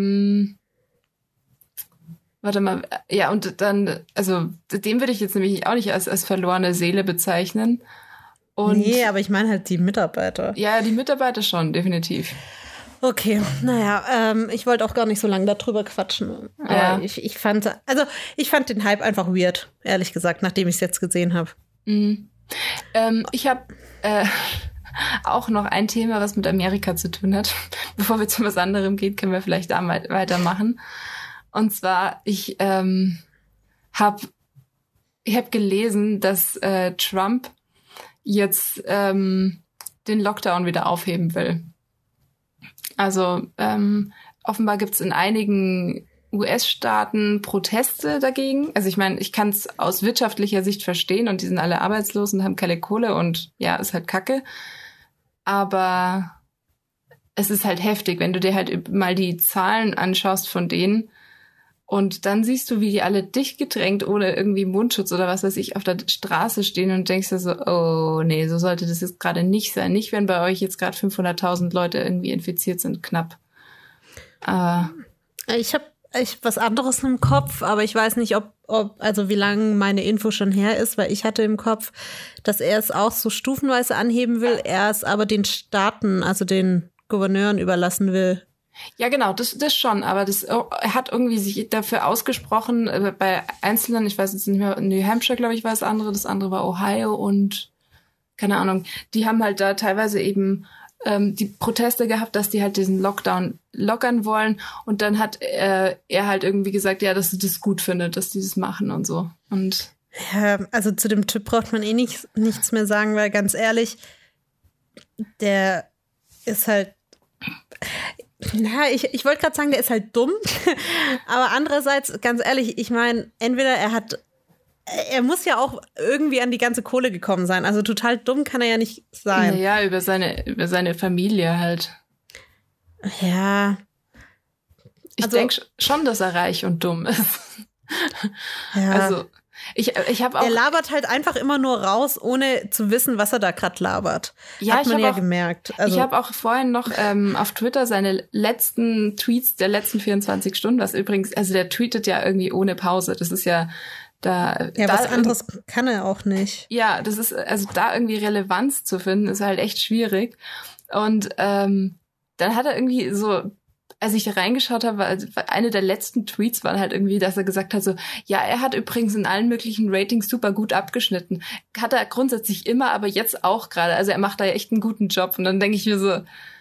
warte mal, ja, und dann, also den würde ich jetzt nämlich auch nicht als verlorene Seele bezeichnen. Und nee, aber ich meine halt die Mitarbeiter. Ja, die Mitarbeiter schon, definitiv. Okay, naja, ich wollte auch gar nicht so lange darüber quatschen. Aber Ja. ich fand den Hype einfach weird, ehrlich gesagt, nachdem ich es jetzt gesehen habe. Mhm. Ich habe auch noch ein Thema, was mit Amerika zu tun hat. Bevor wir zu was anderem gehen, können wir vielleicht da mal weitermachen. Und zwar, ich habe gelesen, dass Trump jetzt den Lockdown wieder aufheben will. Also offenbar gibt es in einigen US-Staaten Proteste dagegen. Also ich meine, ich kann es aus wirtschaftlicher Sicht verstehen und die sind alle arbeitslos und haben keine Kohle und ja, ist halt Kacke. Aber es ist halt heftig, wenn du dir halt mal die Zahlen anschaust von denen und dann siehst du, wie die alle dicht gedrängt ohne irgendwie Mundschutz oder was weiß ich auf der Straße stehen und denkst dir so, oh nee, so sollte das jetzt gerade nicht sein. Nicht, wenn bei euch jetzt gerade 500.000 Leute irgendwie infiziert sind, knapp. Ich habe was anderes im Kopf, aber ich weiß nicht, also wie lange meine Info schon her ist, weil ich hatte im Kopf, dass er es auch so stufenweise anheben will, er es aber den Staaten, also den Gouverneuren überlassen will. Ja, genau, das schon, aber er hat irgendwie sich dafür ausgesprochen, bei einzelnen, ich weiß jetzt nicht mehr, New Hampshire, glaube ich, war das andere war Ohio und keine Ahnung, die haben halt da teilweise eben die Proteste gehabt, dass die halt diesen Lockdown lockern wollen und dann hat er halt irgendwie gesagt, ja, dass er das gut findet, dass die das machen und so. Und ja, also zu dem Typ braucht man nichts mehr sagen, weil ganz ehrlich, der ist halt, na, ich wollte gerade sagen, der ist halt dumm, aber andererseits, ganz ehrlich, ich meine, entweder er muss ja auch irgendwie an die ganze Kohle gekommen sein. Also total dumm kann er ja nicht sein. ja, über seine Familie halt. Ja. Ich denke schon, dass er reich und dumm ist. Ja. Also ich habe auch. Er labert halt einfach immer nur raus, ohne zu wissen, was er da gerade labert. Ja, hat man ja gemerkt. Also, ich habe auch vorhin noch auf Twitter seine letzten Tweets der letzten 24 Stunden, was übrigens, also der tweetet ja irgendwie ohne Pause. Das ist ja was anderes kann er auch nicht. Ja, das ist, also da irgendwie Relevanz zu finden, ist halt echt schwierig. Und dann hat er irgendwie so, als ich da reingeschaut habe, eine der letzten Tweets war halt irgendwie, dass er gesagt hat so, ja, er hat übrigens in allen möglichen Ratings super gut abgeschnitten. Hat er grundsätzlich immer, aber jetzt auch gerade. Also er macht da echt einen guten Job. Und dann denke ich mir so,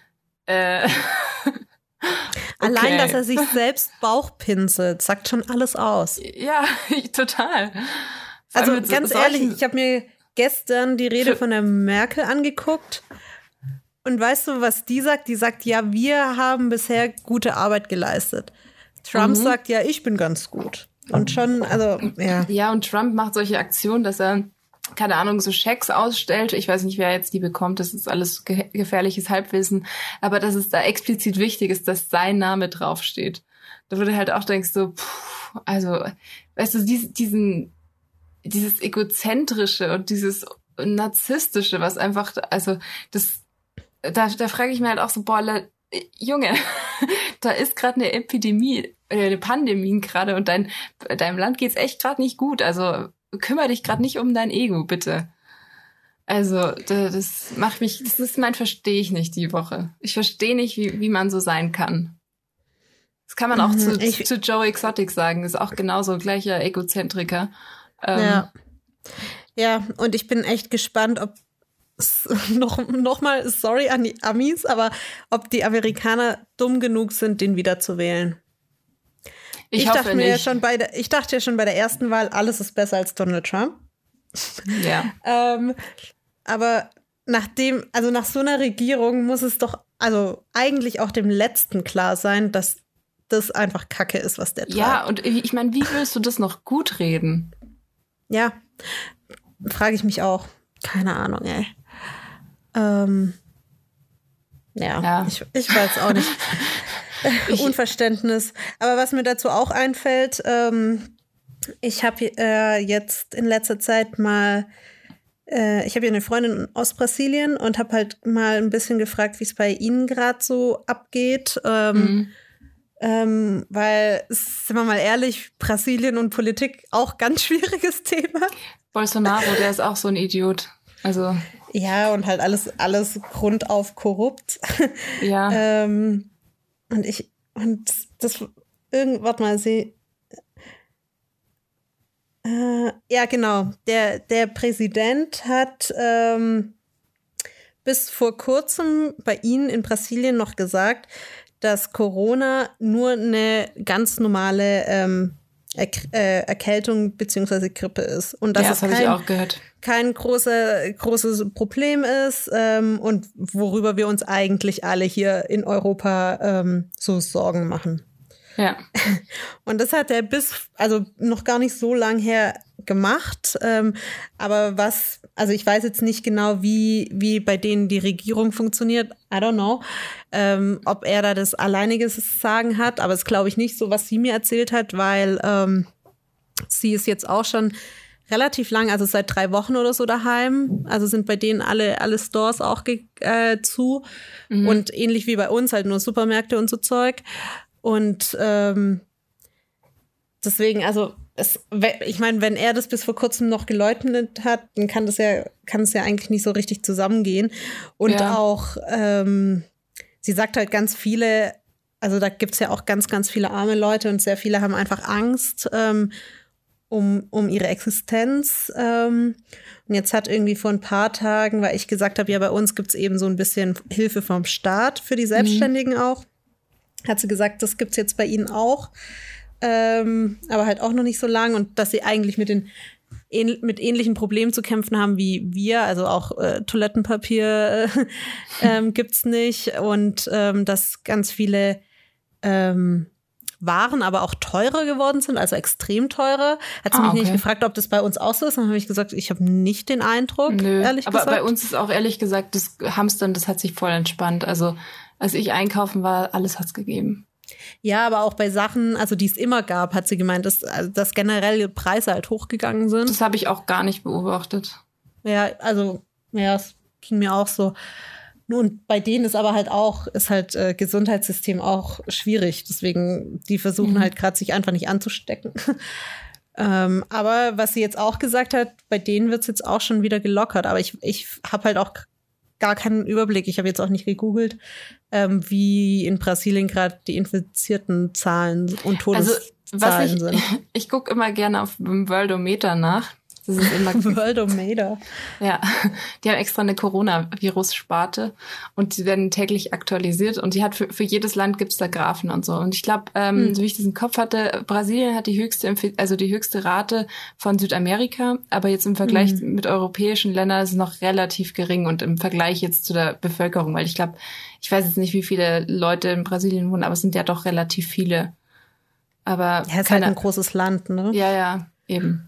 Allein, okay. dass er sich selbst Bauch pinselt, sagt schon alles aus. Ja, total. Also ganz ehrlich, ich habe mir gestern die Rede von der Merkel angeguckt und weißt du, was die sagt? Die sagt, ja, wir haben bisher gute Arbeit geleistet. Trump sagt, ja, ich bin ganz gut. Und schon, also, ja. Ja, und Trump macht solche Aktionen, dass er, keine Ahnung, so Schecks ausstellt. Ich weiß nicht, wer jetzt die bekommt. Das ist alles gefährliches Halbwissen. Aber dass es da explizit wichtig ist, dass sein Name draufsteht. Da wo du halt auch denkst so, also, weißt du, dieses Egozentrische und dieses Narzisstische, was einfach, also, da frage ich mir halt auch so, boah, Junge, da ist gerade eine Epidemie, eine Pandemie gerade und deinem Land geht's echt gerade nicht gut. Also kümmere dich gerade nicht um dein Ego, bitte. Also, das macht mich, verstehe ich nicht die Woche. Ich verstehe nicht, wie man so sein kann. Das kann man auch zu Joe Exotic sagen, ist auch genauso gleicher Egozentriker. Ja, und ich bin echt gespannt, ob noch mal, sorry an die Amis, aber ob die Amerikaner dumm genug sind, den wieder zu wählen. Ich dachte ja schon bei der ersten Wahl, alles ist besser als Donald Trump. Ja. Aber nach so einer Regierung muss es doch eigentlich auch dem Letzten klar sein, dass das einfach Kacke ist, was der treibt. Ja, und ich meine, wie willst du das noch gut reden? Ja, frage ich mich auch. Keine Ahnung, ey. Ja. Ich weiß auch nicht. Unverständnis. Aber was mir dazu auch einfällt, ich habe jetzt in letzter Zeit mal, ich habe ja eine Freundin aus Brasilien und habe halt mal ein bisschen gefragt, wie es bei ihnen gerade so abgeht. Weil, sind wir mal ehrlich, Brasilien und Politik auch ganz schwieriges Thema. Bolsonaro, der ist auch so ein Idiot. Also ja, und halt alles grundauf korrupt. Ja. Warte mal, ja, genau. Der Präsident hat bis vor kurzem bei Ihnen in Brasilien noch gesagt, dass Corona nur eine ganz normale Erkältung bzw. Grippe ist. Und dass das habe ich auch gehört. Kein großes Problem ist und worüber wir uns eigentlich alle hier in Europa so Sorgen machen. Ja. Und das hat er noch gar nicht so lang her gemacht. Aber ich weiß jetzt nicht genau, wie bei denen die Regierung funktioniert. I don't know. Ob er da das alleiniges Sagen hat. Aber das glaube ich nicht, so was sie mir erzählt hat, weil sie ist jetzt auch schon relativ lang, also seit 3 Wochen oder so daheim. Also sind bei denen alle Stores auch zu. Mhm. Und ähnlich wie bei uns, halt nur Supermärkte und so Zeug. Und deswegen, ich meine, wenn er das bis vor kurzem noch geleugnet hat, dann kann es ja eigentlich nicht so richtig zusammengehen. Und auch, sie sagt halt ganz viele, also da gibt's ja auch ganz, ganz viele arme Leute und sehr viele haben einfach Angst um ihre Existenz. Und jetzt hat irgendwie vor ein paar Tagen, weil ich gesagt habe, ja, bei uns gibt's eben so ein bisschen Hilfe vom Staat für die Selbstständigen auch. Hat sie gesagt, das gibt's jetzt bei ihnen auch, aber halt auch noch nicht so lang und dass sie eigentlich mit ähnlichen Problemen zu kämpfen haben wie wir, also auch Toilettenpapier gibt's nicht und dass ganz viele Waren aber auch teurer geworden sind, also extrem teurer. Hat sie mich nicht gefragt, ob das bei uns auch so ist. Dann habe ich gesagt, ich habe nicht den Eindruck, ehrlich gesagt. Aber bei uns ist auch ehrlich gesagt, das Hamstern, das hat sich voll entspannt. Also als ich einkaufen war, alles hat's gegeben. Ja, aber auch bei Sachen, also die es immer gab, hat sie gemeint, dass generell Preise halt hochgegangen sind. Das habe ich auch gar nicht beobachtet. Ja, es ging mir auch so. Und bei denen ist aber halt Gesundheitssystem auch schwierig. Deswegen, die versuchen halt gerade sich einfach nicht anzustecken. Aber was sie jetzt auch gesagt hat, bei denen wird's jetzt auch schon wieder gelockert. Aber ich habe halt auch gar keinen Überblick. Ich habe jetzt auch nicht gegoogelt, wie in Brasilien gerade die infizierten Zahlen und Todeszahlen sind. Ich gucke immer gerne auf dem Worldometer nach. Das ist immer Worldometer. Ja, die haben extra eine Coronavirus-Sparte und die werden täglich aktualisiert und die hat für jedes Land gibt's da Graphen und so. Und ich glaube, so wie ich das im Kopf hatte, Brasilien hat die höchste Rate von Südamerika, aber jetzt im Vergleich mit europäischen Ländern ist es noch relativ gering und im Vergleich jetzt zu der Bevölkerung, weil ich glaube, ich weiß jetzt nicht, wie viele Leute in Brasilien wohnen, aber es sind ja doch relativ viele. Aber ja, es ist halt ein großes Land, ne? Ja, eben.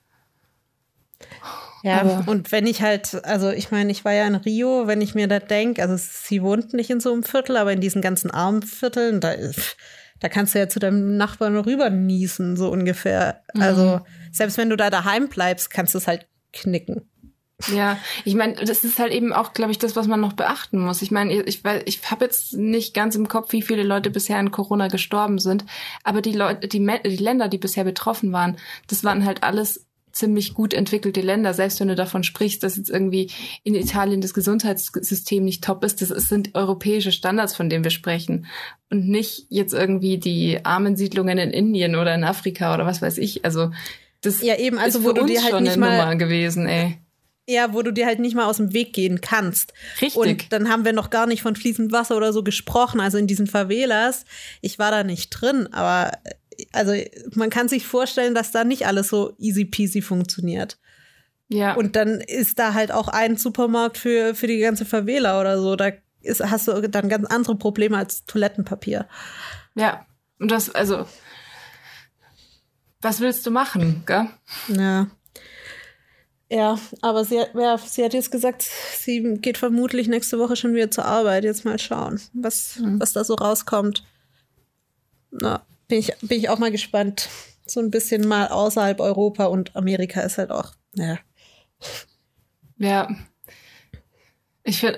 Ja, aber und wenn ich halt, also ich meine, ich war ja in Rio, wenn ich mir da denke, also sie wohnt nicht in so einem Viertel, aber in diesen ganzen armen Vierteln, da kannst du ja zu deinem Nachbarn rüber niesen, so ungefähr. Also selbst wenn du da daheim bleibst, kannst du es halt knicken. Ja, ich meine, das ist halt eben auch, glaube ich, das, was man noch beachten muss. Ich meine, ich habe jetzt nicht ganz im Kopf, wie viele Leute bisher an Corona gestorben sind, aber die Länder, die bisher betroffen waren, das waren halt alles ziemlich gut entwickelte Länder, selbst wenn du davon sprichst, dass jetzt irgendwie in Italien das Gesundheitssystem nicht top ist, sind europäische Standards, von denen wir sprechen und nicht jetzt irgendwie die armen Siedlungen in Indien oder in Afrika oder was weiß ich. Also das ja, eben, also ist wo für du uns dir halt schon nicht eine mal Nummer gewesen, ey. Ja, wo du dir halt nicht mal aus dem Weg gehen kannst. Richtig. Und dann haben wir noch gar nicht von fließend Wasser oder so gesprochen. Also in diesen Favelas, ich war da nicht drin, aber also man kann sich vorstellen, dass da nicht alles so easy peasy funktioniert. Ja. Und dann ist da halt auch ein Supermarkt für die ganze Favela oder so. Da hast du dann ganz andere Probleme als Toilettenpapier. Ja, und was willst du machen, gell? Ja. Ja, aber sie hat jetzt gesagt, sie geht vermutlich nächste Woche schon wieder zur Arbeit. Jetzt mal schauen, was da so rauskommt. Na, bin ich auch mal gespannt. So ein bisschen mal außerhalb Europa und Amerika ist halt auch, ja. Ja. Ich finde,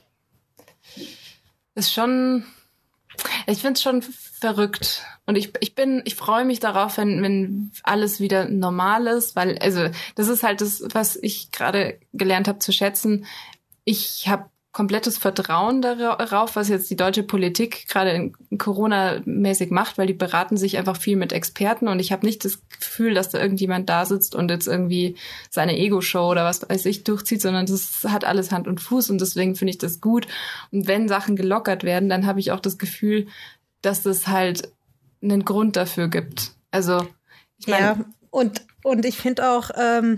ich finde es schon verrückt. Und ich freue mich darauf, wenn alles wieder normal ist, weil, also, das ist halt das, was ich gerade gelernt habe zu schätzen. Ich habe komplettes Vertrauen darauf, was jetzt die deutsche Politik gerade Corona-mäßig macht, weil die beraten sich einfach viel mit Experten und ich habe nicht das Gefühl, dass da irgendjemand da sitzt und jetzt irgendwie seine Ego-Show oder was weiß ich durchzieht, sondern das hat alles Hand und Fuß und deswegen finde ich das gut. Und wenn Sachen gelockert werden, dann habe ich auch das Gefühl, dass das halt einen Grund dafür gibt. Also, ich meine... Ja, und ich finde auch...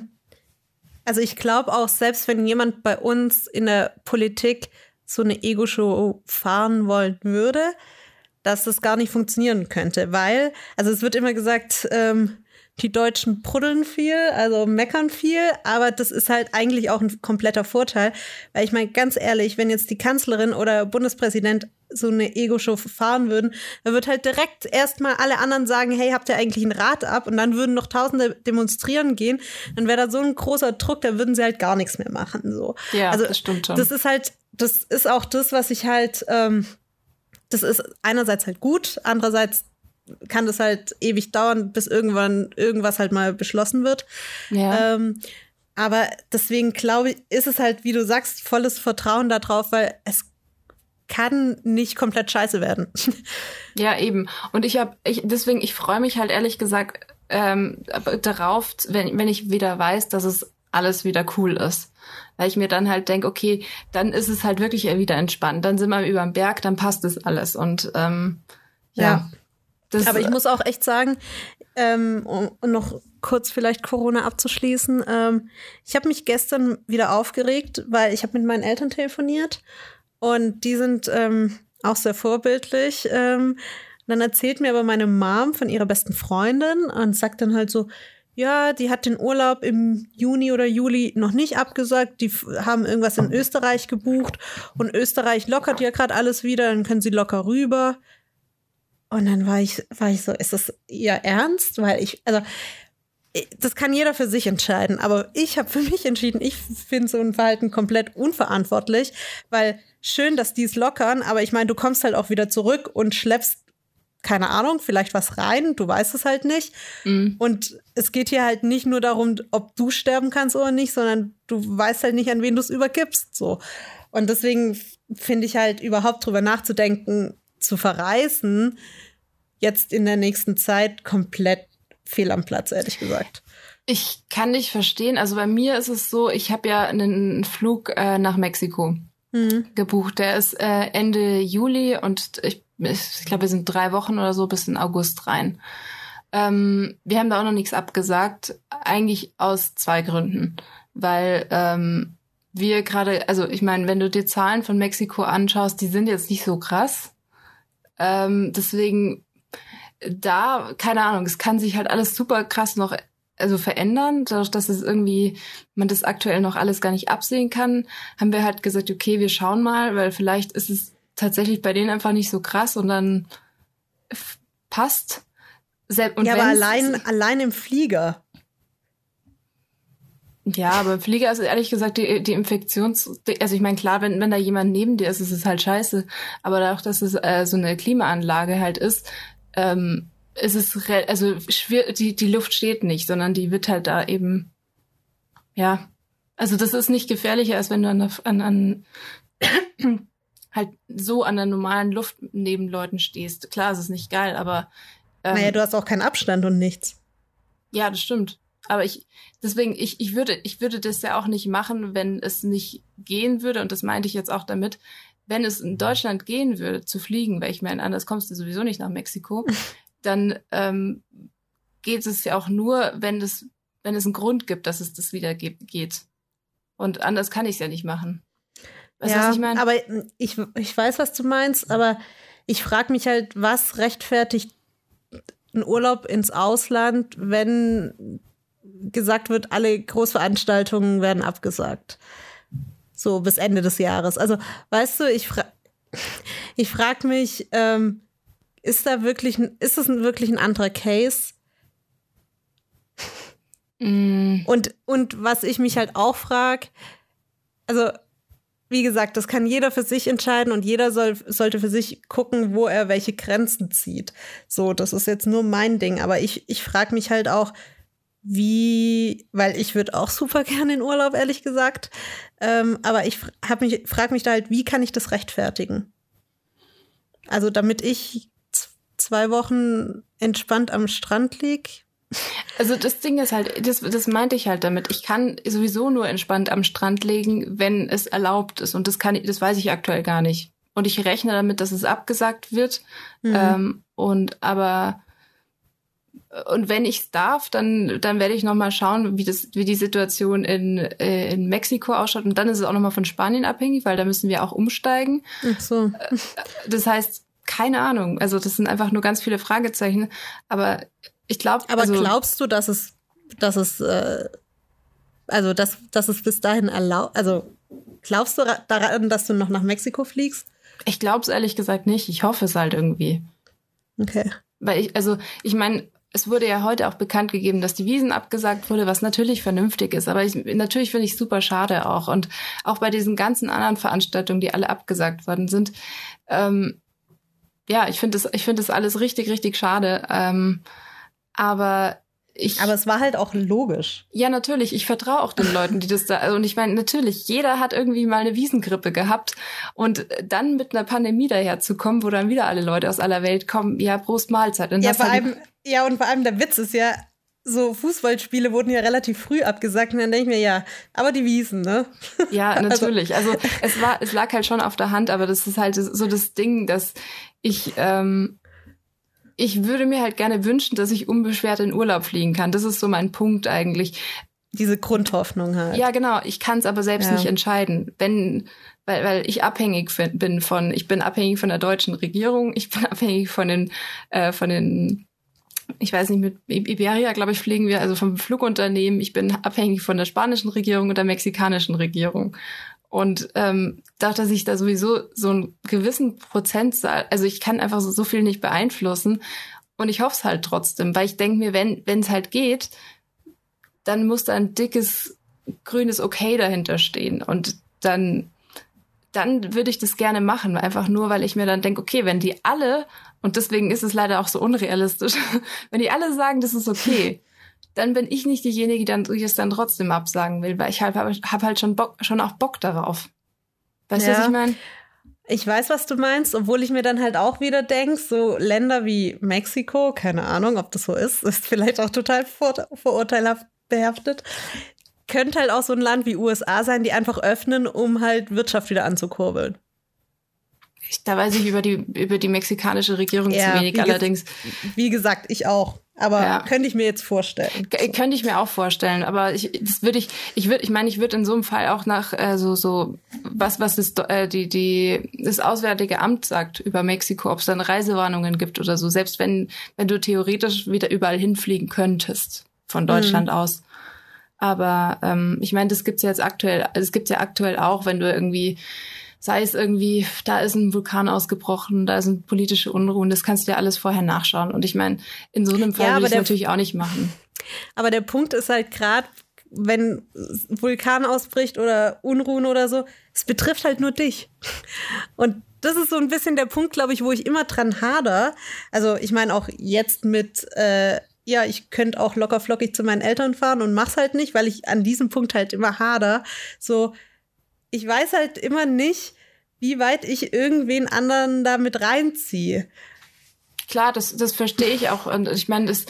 Also ich glaube auch, selbst wenn jemand bei uns in der Politik so eine Ego-Show fahren wollen würde, dass das gar nicht funktionieren könnte. Weil, also es wird immer gesagt, die Deutschen bruddeln viel, also meckern viel, aber das ist halt eigentlich auch ein kompletter Vorteil. Weil ich meine, ganz ehrlich, wenn jetzt die Kanzlerin oder Bundespräsident so eine Ego-Show fahren würden, dann wird halt direkt erstmal alle anderen sagen, hey, habt ihr eigentlich ein Rad ab? Und dann würden noch Tausende demonstrieren gehen. Dann wäre da so ein großer Druck, da würden sie halt gar nichts mehr machen. So. Ja, also, das stimmt schon. Das ist auch das, was ich halt, das ist einerseits halt gut, andererseits kann das halt ewig dauern, bis irgendwann irgendwas halt mal beschlossen wird. Ja. Aber deswegen glaube ich, ist es halt, wie du sagst, volles Vertrauen darauf, weil es kann nicht komplett scheiße werden. Ja, eben. Und ich freue mich halt ehrlich gesagt darauf, wenn ich wieder weiß, dass es alles wieder cool ist. Weil ich mir dann halt denke, okay, dann ist es halt wirklich wieder entspannt. Dann sind wir über dem Berg, dann passt das alles. Und ja. Aber ich muss auch echt sagen, um noch kurz vielleicht Corona abzuschließen, ich habe mich gestern wieder aufgeregt, weil ich habe mit meinen Eltern telefoniert und die sind auch sehr vorbildlich. Dann erzählt mir aber meine Mom von ihrer besten Freundin und sagt dann halt so, ja, die hat den Urlaub im Juni oder Juli noch nicht abgesagt. Die haben irgendwas in Österreich gebucht und Österreich lockert ja gerade alles wieder, dann können sie locker rüber. Und dann war ich so, ist das ihr Ernst? Weil das kann jeder für sich entscheiden, aber ich habe für mich entschieden, ich finde so ein Verhalten komplett unverantwortlich, weil schön, dass die es lockern, aber ich meine, du kommst halt auch wieder zurück und schleppst, keine Ahnung, vielleicht was rein, du weißt es halt nicht. Mhm. Und es geht hier halt nicht nur darum, ob du sterben kannst oder nicht, sondern du weißt halt nicht, an wen du es übergibst. So. Und deswegen finde ich halt überhaupt drüber nachzudenken, zu verreisen, jetzt in der nächsten Zeit komplett fehl am Platz, ehrlich gesagt. Ich kann dich verstehen. Also bei mir ist es so, ich habe ja einen Flug nach Mexiko gebucht. Der ist Ende Juli und ich glaube, wir sind 3 Wochen oder so bis in August rein. Wir haben da auch noch nichts abgesagt, eigentlich aus 2 Gründen. Weil wir gerade, also ich meine, wenn du dir Zahlen von Mexiko anschaust, die sind jetzt nicht so krass. Deswegen da, keine Ahnung, es kann sich halt alles super krass noch verändern, dadurch, dass es irgendwie, man das aktuell noch alles gar nicht absehen kann, haben wir halt gesagt, okay, wir schauen mal, weil vielleicht ist es tatsächlich bei denen einfach nicht so krass und dann passt. Und ja, aber allein im Flieger. Ja, aber im Flieger ist ehrlich gesagt die also ich meine, klar, wenn da jemand neben dir ist es halt scheiße, aber dadurch, dass es so eine Klimaanlage halt ist, ist es, also die Luft steht nicht, sondern die wird halt da eben, ja, also das ist nicht gefährlicher, als wenn du halt so an der normalen Luft neben Leuten stehst. Klar, es ist nicht geil, aber naja, du hast auch keinen Abstand und nichts. Ja, das stimmt. Aber ich würde das ja auch nicht machen, wenn es nicht gehen würde, und das meinte ich jetzt auch damit, wenn es in Deutschland gehen würde, zu fliegen, weil ich meine, anders kommst du sowieso nicht nach Mexiko, dann geht es ja auch nur, wenn es einen Grund gibt, dass es das wieder geht. Und anders kann ich es ja nicht machen. Weißt du, was ich meine? Aber ich weiß, was du meinst, aber ich frage mich halt, was rechtfertigt ein Urlaub ins Ausland, wenn gesagt wird, alle Großveranstaltungen werden abgesagt. So bis Ende des Jahres. Also, weißt du, ich frage mich, ist es wirklich ein anderer Case? Und was ich mich halt auch frage, also wie gesagt, das kann jeder für sich entscheiden und jeder sollte für sich gucken, wo er welche Grenzen zieht. So, das ist jetzt nur mein Ding, aber ich frage mich halt auch, weil ich würde auch super gerne in Urlaub, ehrlich gesagt, aber ich frage mich da halt, wie kann ich das rechtfertigen? Also damit ich 2 Wochen entspannt am Strand liege. Also das Ding ist halt, das meinte ich halt damit. Ich kann sowieso nur entspannt am Strand liegen, wenn es erlaubt ist. Und das weiß ich aktuell gar nicht. Und ich rechne damit, dass es abgesagt wird. Und wenn ich es darf, dann werde ich noch mal schauen, wie die Situation in Mexiko ausschaut. Und dann ist es auch noch mal von Spanien abhängig, weil da müssen wir auch umsteigen. Ach so. Das heißt, keine Ahnung. Also das sind einfach nur ganz viele Fragezeichen. Aber ich glaube. Aber glaubst du, dass es bis dahin erlaubt? Also glaubst du daran, dass du noch nach Mexiko fliegst? Ich glaube es ehrlich gesagt nicht. Ich hoffe es halt irgendwie. Okay. Weil ich meine, es wurde ja heute auch bekannt gegeben, dass die Wiesn abgesagt wurde, was natürlich vernünftig ist. Aber natürlich finde ich super schade auch. Und auch bei diesen ganzen anderen Veranstaltungen, die alle abgesagt worden sind, ja, ich finde das alles richtig, richtig schade. Aber es war halt auch logisch. Ja, natürlich. Ich vertraue auch den Leuten, die das da, und ich meine, natürlich, jeder hat irgendwie mal eine Wiesengrippe gehabt, und dann mit einer Pandemie daherzukommen, wo dann wieder alle Leute aus aller Welt kommen, ja, Prost Mahlzeit. Und vor allem der Witz ist ja, so Fußballspiele wurden ja relativ früh abgesagt, und dann denke ich mir, ja, aber die Wiesn, ne? Ja, natürlich. Also es lag halt schon auf der Hand, aber das ist halt so das Ding, dass ich würde mir halt gerne wünschen, dass ich unbeschwert in Urlaub fliegen kann. Das ist so mein Punkt eigentlich. Diese Grundhoffnung halt. Ja, genau. Ich kann es aber selbst nicht entscheiden. Weil ich abhängig bin ich bin abhängig von der deutschen Regierung. Ich bin abhängig von den, ich weiß nicht, mit Iberia, glaube ich, fliegen wir, also vom Flugunternehmen. Ich bin abhängig von der spanischen Regierung und der mexikanischen Regierung. Und dadurch, dass ich da sowieso so einen gewissen Prozentzahl, also ich kann einfach so viel nicht beeinflussen, und ich hoffe es halt trotzdem, weil ich denke mir, wenn es halt geht, dann muss da ein dickes grünes Okay dahinter stehen, und dann würde ich das gerne machen, einfach nur, weil ich mir dann denke, okay, wenn die alle, und deswegen ist es leider auch so unrealistisch, wenn die alle sagen, das ist okay, dann bin ich nicht diejenige, die es dann trotzdem absagen will, weil ich hab halt schon auch Bock darauf. Weißt du, was ich meine? Ich weiß, was du meinst, obwohl ich mir dann halt auch wieder denke, so Länder wie Mexiko, keine Ahnung, ob das so ist vielleicht auch total vorurteilhaft behaftet, könnte halt auch so ein Land wie USA sein, die einfach öffnen, um halt Wirtschaft wieder anzukurbeln. Da weiß ich über die mexikanische Regierung zu wenig, allerdings. Wie gesagt, ich auch. Aber könnte ich mir jetzt vorstellen. Könnte ich mir auch vorstellen, aber ich würde in so einem Fall auch nach was das Auswärtige Amt sagt über Mexiko, ob es dann Reisewarnungen gibt oder so, selbst wenn du theoretisch wieder überall hinfliegen könntest von Deutschland aus. Aber ich meine, das gibt's ja jetzt aktuell, auch, wenn du irgendwie, sei es irgendwie, da ist ein Vulkan ausgebrochen, da sind politische Unruhen, das kannst du ja alles vorher nachschauen. Und ich meine, in so einem Fall würde ich es natürlich auch nicht machen. Aber der Punkt ist halt gerade, wenn Vulkan ausbricht oder Unruhen oder so, es betrifft halt nur dich. Und das ist so ein bisschen der Punkt, glaube ich, wo ich immer dran hader. Also ich meine auch jetzt mit, ich könnte auch locker flockig zu meinen Eltern fahren und mach's halt nicht, weil ich an diesem Punkt halt immer hader. So, ich weiß halt immer nicht, wie weit ich irgendwen anderen da mit reinziehe. Klar, das verstehe ich auch. Und ich meine, das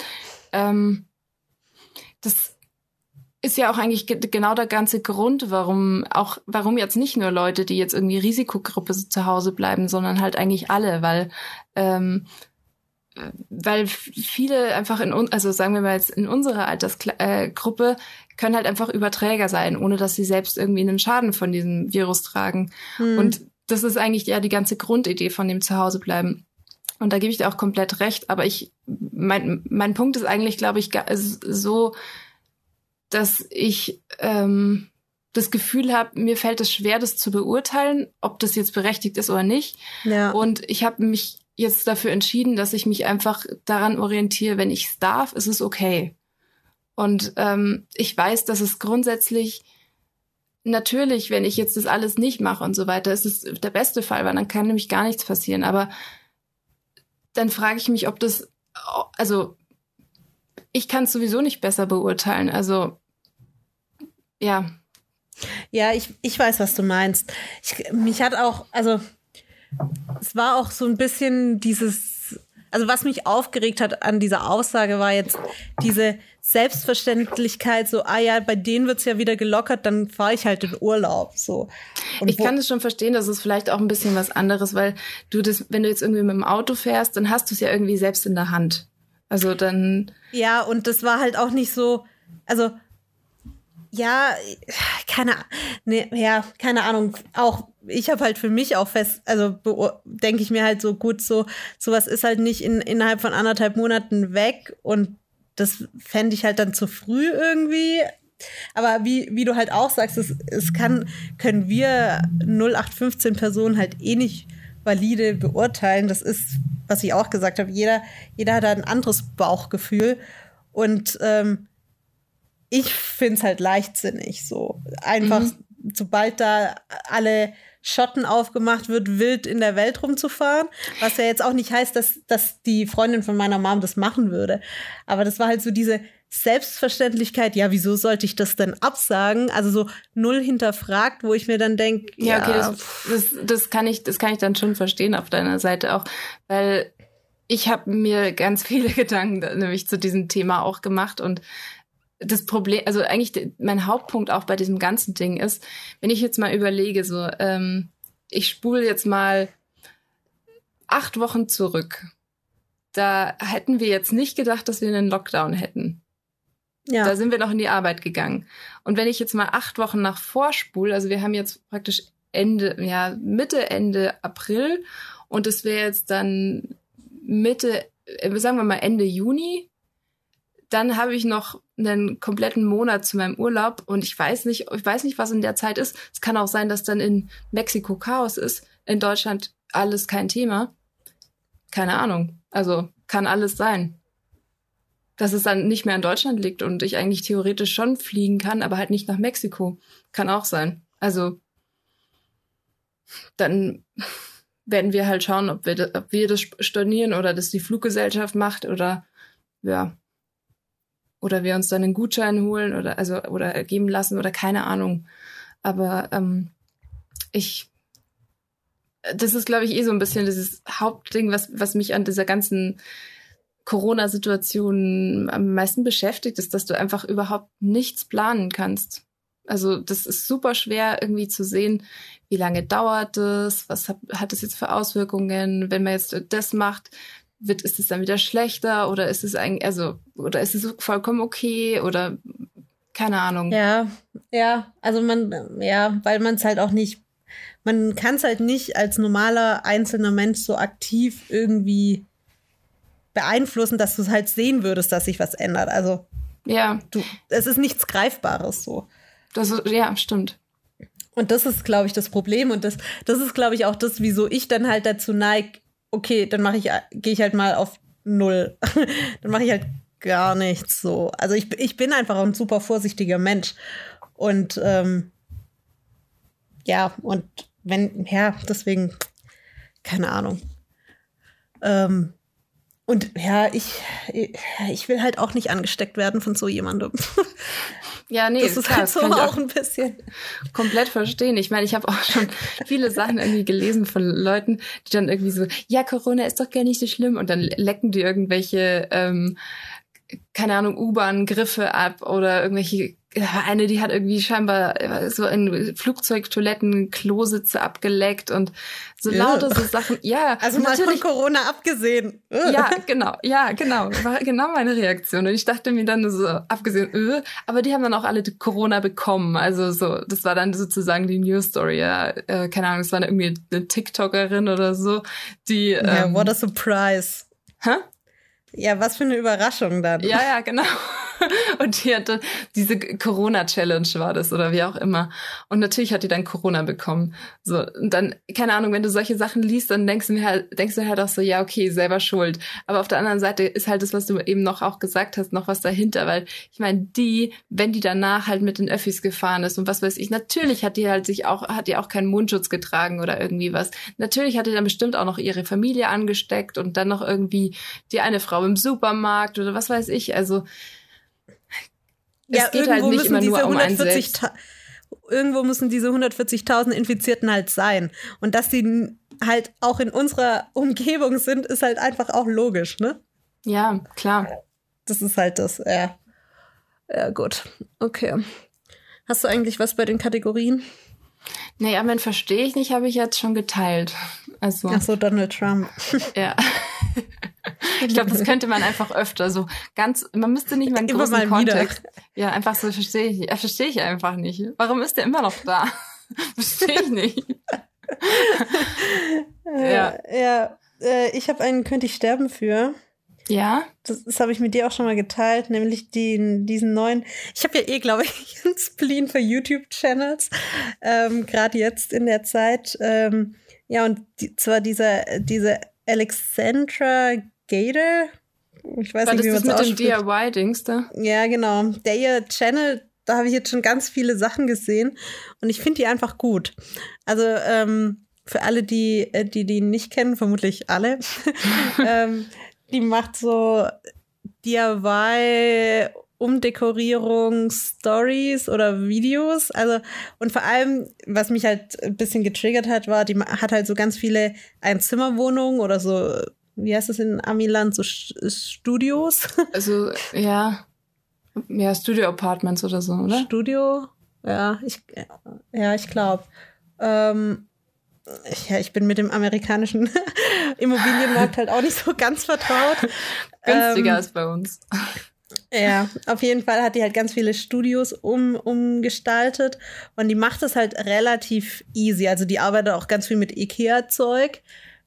ist ja auch eigentlich genau der ganze Grund, warum jetzt nicht nur Leute, die jetzt irgendwie Risikogruppe zu Hause bleiben, sondern halt eigentlich alle, weil viele einfach also sagen wir mal jetzt in unserer Altersgruppe können halt einfach Überträger sein, ohne dass sie selbst irgendwie einen Schaden von diesem Virus tragen. Und das ist eigentlich ja die ganze Grundidee von dem Zuhausebleiben. Und da gebe ich dir auch komplett recht. Aber mein Punkt ist eigentlich, glaube ich, so, dass ich das Gefühl habe, mir fällt es schwer, das zu beurteilen, ob das jetzt berechtigt ist oder nicht. Ja. Und ich habe mich jetzt dafür entschieden, dass ich mich einfach daran orientiere, wenn ich es darf, ist es okay. Und ich weiß, dass es grundsätzlich natürlich, wenn ich jetzt das alles nicht mache und so weiter, ist es der beste Fall, weil dann kann nämlich gar nichts passieren. Aber dann frage ich mich, ob das, also ich kann es sowieso nicht besser beurteilen. Also ja. Ja, ich weiß, was du meinst. Mich hat auch, also es war auch so ein bisschen also was mich aufgeregt hat an dieser Aussage war jetzt diese Selbstverständlichkeit, so, bei denen wird's ja wieder gelockert, dann fahre ich halt in Urlaub, so. Und ich kann das schon verstehen, das ist vielleicht auch ein bisschen was anderes, weil wenn du jetzt irgendwie mit dem Auto fährst, dann hast du es ja irgendwie selbst in der Hand. Also dann... Ja, und das war halt auch nicht so, also keine Ahnung, auch ich habe halt für mich auch denke ich mir halt so, gut, sowas ist halt nicht innerhalb von 1,5 Monaten weg und das fände ich halt dann zu früh irgendwie. Aber wie du halt auch sagst, können wir 0815 Personen halt eh nicht valide beurteilen. Das ist, was ich auch gesagt habe, jeder hat da ein anderes Bauchgefühl und ich find's halt leichtsinnig, so einfach, sobald da alle Schotten aufgemacht wird, wild in der Welt rumzufahren, was ja jetzt auch nicht heißt, dass die Freundin von meiner Mom das machen würde. Aber das war halt so diese Selbstverständlichkeit, ja, wieso sollte ich das denn absagen? Also so null hinterfragt, wo ich mir dann denke, ja, okay, das kann ich dann schon verstehen auf deiner Seite auch, weil ich habe mir ganz viele Gedanken nämlich zu diesem Thema auch gemacht und das Problem, also eigentlich mein Hauptpunkt auch bei diesem ganzen Ding ist, wenn ich jetzt mal überlege, so, ich spule jetzt mal 8 Wochen zurück. Da hätten wir jetzt nicht gedacht, dass wir einen Lockdown hätten. Ja. Da sind wir noch in die Arbeit gegangen. Und wenn ich jetzt mal 8 Wochen nach vorspule, also wir haben jetzt praktisch Mitte, Ende April und es wäre jetzt dann sagen wir mal Ende Juni, dann habe ich noch einen kompletten Monat zu meinem Urlaub und ich weiß nicht, was in der Zeit ist. Es kann auch sein, dass dann in Mexiko Chaos ist, in Deutschland alles kein Thema. Keine Ahnung. Also kann alles sein. Dass es dann nicht mehr in Deutschland liegt und ich eigentlich theoretisch schon fliegen kann, aber halt nicht nach Mexiko. Kann auch sein. Also dann werden wir halt schauen, ob wir das stornieren oder das die Fluggesellschaft macht oder oder wir uns dann einen Gutschein holen oder geben lassen oder keine Ahnung. Aber das ist, glaube ich, so ein bisschen dieses Hauptding, was mich an dieser ganzen Corona-Situation am meisten beschäftigt, ist, dass du einfach überhaupt nichts planen kannst. Also das ist super schwer irgendwie zu sehen, wie lange dauert es, was hat es jetzt für Auswirkungen, wenn man jetzt das macht, ist es dann wieder schlechter oder ist es oder ist es vollkommen okay oder keine Ahnung. Ja, also weil man es halt auch nicht, man kann es halt nicht als normaler einzelner Mensch so aktiv irgendwie beeinflussen, dass du es halt sehen würdest, dass sich was ändert. Also ja, es ist nichts Greifbares so. Ja, stimmt. Und das ist, glaube ich, das Problem und das ist, glaube ich, auch das, wieso ich dann halt dazu neige, okay, dann gehe ich halt mal auf 0. Dann mache ich halt gar nicht so. Also ich bin einfach ein super vorsichtiger Mensch. Und deswegen, keine Ahnung. Und ja, ich will halt auch nicht angesteckt werden von so jemandem. Ja, nee, das ist klar, halt so auch ein bisschen. Komplett verstehen. Ich meine, ich habe auch schon viele Sachen irgendwie gelesen von Leuten, die dann irgendwie so, ja, Corona ist doch gar nicht so schlimm. Und dann lecken die irgendwelche, keine Ahnung, U-Bahn-Griffe ab oder irgendwelche, eine, die hat irgendwie scheinbar so in Flugzeugtoiletten Klositze abgeleckt und so lauter so Sachen. Ja, also mal von Corona abgesehen. Ja, genau. War genau meine Reaktion. Und ich dachte mir dann so, abgesehen, aber die haben dann auch alle Corona bekommen. Also so, das war dann sozusagen die News-Story. Ja, keine Ahnung, es war irgendwie eine TikTokerin oder so, die. Ja, what a surprise. Hä? Ja, was für eine Überraschung dann. Ja, genau. Und die hatte diese Corona-Challenge war das oder wie auch immer. Und natürlich hat die dann Corona bekommen. So, und dann, keine Ahnung, wenn du solche Sachen liest, dann denkst du halt auch so, ja, okay, selber schuld. Aber auf der anderen Seite ist halt das, was du eben noch auch gesagt hast, noch was dahinter, weil ich meine, wenn die danach halt mit den Öffis gefahren ist und was weiß ich, natürlich hat die auch keinen Mundschutz getragen oder irgendwie was. Natürlich hat die dann bestimmt auch noch ihre Familie angesteckt und dann noch irgendwie die eine Frau im Supermarkt oder was weiß ich, also es geht halt nicht immer nur um einen selbst. Irgendwo müssen diese 140.000 Infizierten halt sein. Und dass die halt auch in unserer Umgebung sind, ist halt einfach auch logisch, ne? Ja, klar. Das ist halt das, ja. Ja, gut. Okay. Hast du eigentlich was bei den Kategorien? Nee, aber verstehe ich nicht, habe ich jetzt schon geteilt. Also. Ach so, Donald Trump. Ja. Ich glaube, das könnte man einfach öfter so man müsste nicht mal einen großen Kontext. Wieder. Ja, einfach so verstehe ich einfach nicht. Warum ist der immer noch da? Verstehe ich nicht. Ja, ich habe einen Könnte ich sterben für. Ja? Das habe ich mit dir auch schon mal geteilt, nämlich diesen neuen. Ich habe ja glaube ich, einen Spleen für YouTube-Channels, gerade jetzt in der Zeit. Ja, und zwar diese Alexandra Gator. Ich weiß nicht, wie man es ausspricht. Mit dem DIY-Dings da? Ja, genau. Der ihr Channel, da habe ich jetzt schon ganz viele Sachen gesehen und ich finde die einfach gut. Also für alle, die nicht kennen, vermutlich alle, die macht so DIY Umdekorierung-Stories oder Videos. Also, und vor allem, was mich halt ein bisschen getriggert hat, war, die hat halt so ganz viele Einzimmerwohnungen oder so, wie heißt das in Amiland, so Studios. Also, ja, Studio-Apartments oder so, oder? Studio? Ja, ich glaube. Ich bin mit dem amerikanischen Immobilienmarkt halt auch nicht so ganz vertraut. Günstiger als bei uns. Ja, auf jeden Fall hat die halt ganz viele Studios umgestaltet und die macht das halt relativ easy. Also die arbeitet auch ganz viel mit Ikea-Zeug.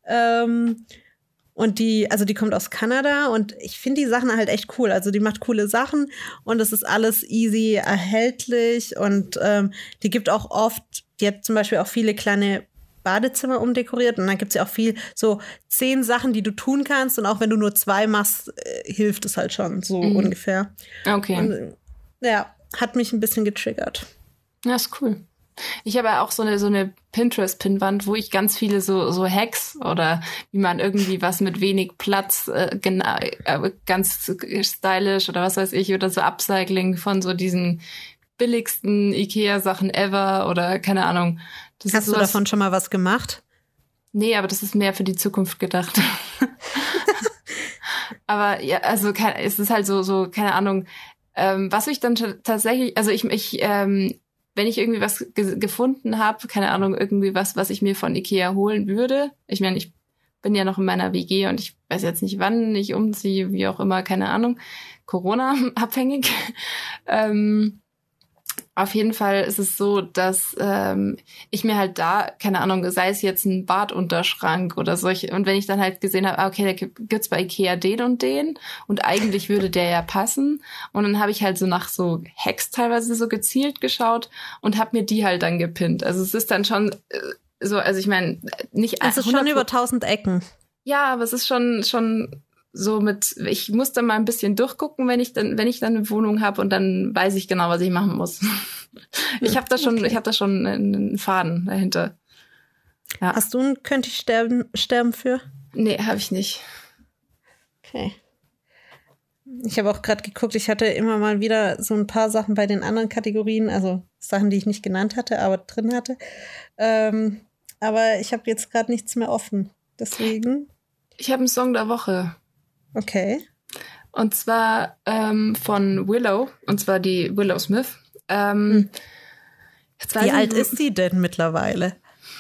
Und die kommt aus Kanada und ich finde die Sachen halt echt cool. Also die macht coole Sachen und es ist alles easy erhältlich und die gibt auch oft, die hat zum Beispiel auch viele kleine Badezimmer umdekoriert und dann gibt's ja auch viel so 10 Sachen, die du tun kannst und auch wenn du nur 2 machst, hilft es halt schon so ungefähr. Okay. Und, ja, hat mich ein bisschen getriggert. Ja, ist cool. Ich habe ja auch so eine Pinterest-Pinwand, wo ich ganz viele so Hacks oder wie man irgendwie was mit wenig Platz ganz stylisch oder was weiß ich oder so Upcycling von so diesen billigsten Ikea-Sachen ever oder keine Ahnung. Hast du davon schon mal was gemacht? Nee, aber das ist mehr für die Zukunft gedacht. Aber ja, also es ist halt so keine Ahnung, was ich dann tatsächlich, also ich wenn ich irgendwie was gefunden habe, keine Ahnung, irgendwie was ich mir von Ikea holen würde. Ich meine, ich bin ja noch in meiner WG und ich weiß jetzt nicht, wann ich umziehe, wie auch immer, keine Ahnung, Corona-abhängig. Auf jeden Fall ist es so, dass ich mir halt da, keine Ahnung, sei es jetzt ein Badunterschrank oder solche, und wenn ich dann halt gesehen habe, okay, da gibt's bei Ikea den und eigentlich würde der ja passen, und dann habe ich halt so nach so Hacks teilweise so gezielt geschaut und habe mir die halt dann gepinnt. Also es ist dann schon so, also ich meine, nicht es ist schon über 1000 Ecken. Ja, aber es ist schon ich muss dann mal ein bisschen durchgucken, wenn ich dann eine Wohnung habe und dann weiß ich genau, was ich machen muss. Ich habe da schon einen Faden dahinter. Ja. Hast du ein Könnte ich sterben für? Nee, habe ich nicht. Okay. Ich habe auch gerade geguckt, ich hatte immer mal wieder so ein paar Sachen bei den anderen Kategorien, also Sachen, die ich nicht genannt hatte, aber drin hatte. Aber ich habe jetzt gerade nichts mehr offen. Deswegen. Ich habe einen Song der Woche. Okay. Und zwar von Willow, und zwar die Willow Smith. Wie alt ist die denn mittlerweile?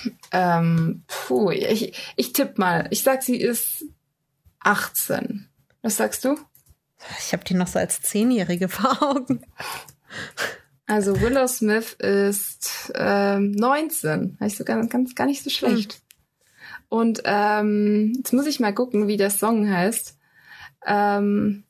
Ich tippe mal. Ich sag, sie ist 18. Was sagst du? Ich habe die noch so als 10-Jährige vor Augen. Also Willow Smith ist 19. Heißt so gar nicht so schlecht. Und jetzt muss ich mal gucken, wie der Song heißt. Ja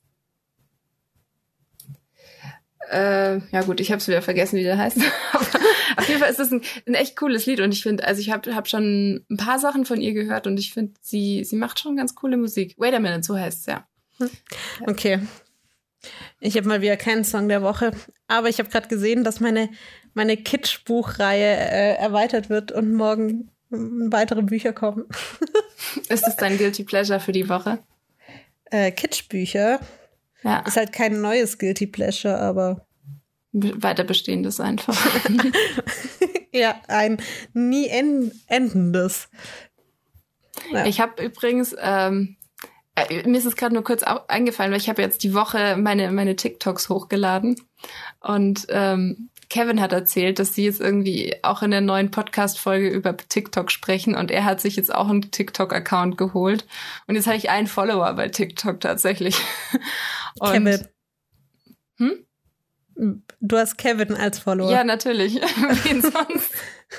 gut, ich habe es wieder vergessen, wie der heißt. Aber auf jeden Fall ist das ein echt cooles Lied. Und ich finde, also ich hab schon ein paar Sachen von ihr gehört und ich finde, sie macht schon ganz coole Musik. Wait a Minute, so heißt es ja. Okay. Ich habe mal wieder keinen Song der Woche, aber ich habe gerade gesehen, dass meine Kitsch-Buchreihe erweitert wird und morgen weitere Bücher kommen. Ist das dein Guilty Pleasure für die Woche? Kitsch-Bücher? Ja. Ist halt kein neues Guilty Pleasure, aber weiter bestehendes einfach. Ja, ein nie endendes. Ja. Ich habe übrigens mir ist es gerade nur kurz eingefallen, weil ich habe jetzt die Woche meine TikToks hochgeladen und Kevin hat erzählt, dass sie jetzt irgendwie auch in der neuen Podcast-Folge über TikTok sprechen und er hat sich jetzt auch einen TikTok-Account geholt und jetzt habe ich einen Follower bei TikTok tatsächlich. Und Kevin. Du hast Kevin als Follower. Ja, natürlich. Wen sonst?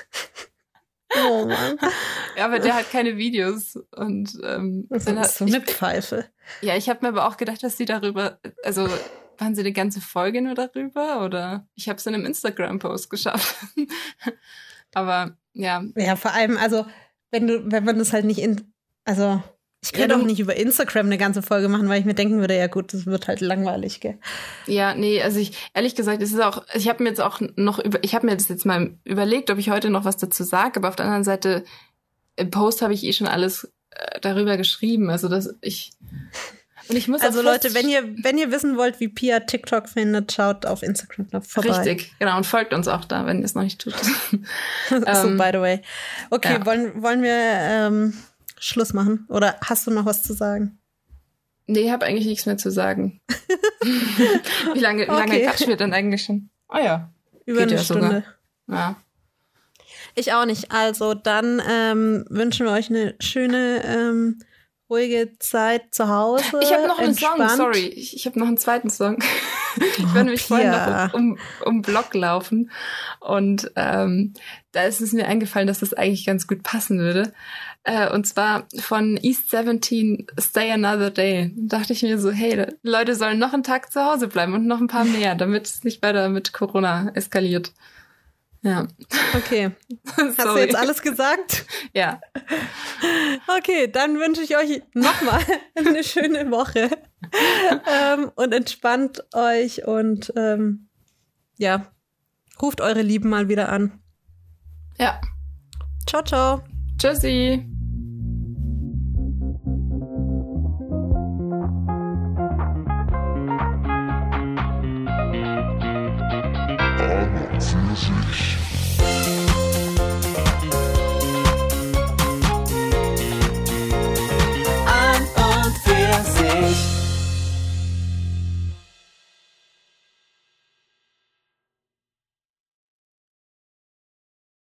Oh Mann. Ja, aber der hat keine Videos. Und das ist so eine Pfeife. Ja, ich habe mir aber auch gedacht, dass sie darüber, also waren sie eine ganze Folge nur darüber? Oder ich habe es in einem Instagram-Post geschafft. Aber ja. Ja, vor allem, also wenn man das halt nicht ich könnte auch nicht über Instagram eine ganze Folge machen, weil ich mir denken würde, ja gut, das wird halt langweilig, gell? Ja, nee, also ehrlich gesagt, ich habe mir das jetzt mal überlegt, ob ich heute noch was dazu sage, aber auf der anderen Seite, im Post habe ich schon alles darüber geschrieben, also ich muss also Leute, wenn ihr wissen wollt, wie Pia TikTok findet, schaut auf Instagram vorbei. Richtig, genau, und folgt uns auch da, wenn ihr es noch nicht tut. So, by the way. Okay, ja. Wollen wir Schluss machen? Oder hast du noch was zu sagen? Nee, ich habe eigentlich nichts mehr zu sagen. Wie lange quatschen wir denn eigentlich schon? Oh ja. Über eine Stunde. Sogar. Ja. Ich auch nicht. Also dann wünschen wir euch eine schöne, ruhige Zeit zu Hause. Ich habe noch einen Song, sorry. Ich habe noch einen zweiten Song. Ich war nämlich vorhin noch um Block laufen und da ist es mir eingefallen, dass das eigentlich ganz gut passen würde. Und zwar von East 17, Stay Another Day. Da dachte ich mir so, hey, Leute sollen noch einen Tag zu Hause bleiben und noch ein paar mehr, damit es nicht weiter mit Corona eskaliert. Ja. Okay. Hast du jetzt alles gesagt? Ja. Okay, dann wünsche ich euch nochmal eine schöne Woche. Und entspannt euch und ja, ruft eure Lieben mal wieder an. Ja. Ciao, ciao. Tschüssi. An und für sich.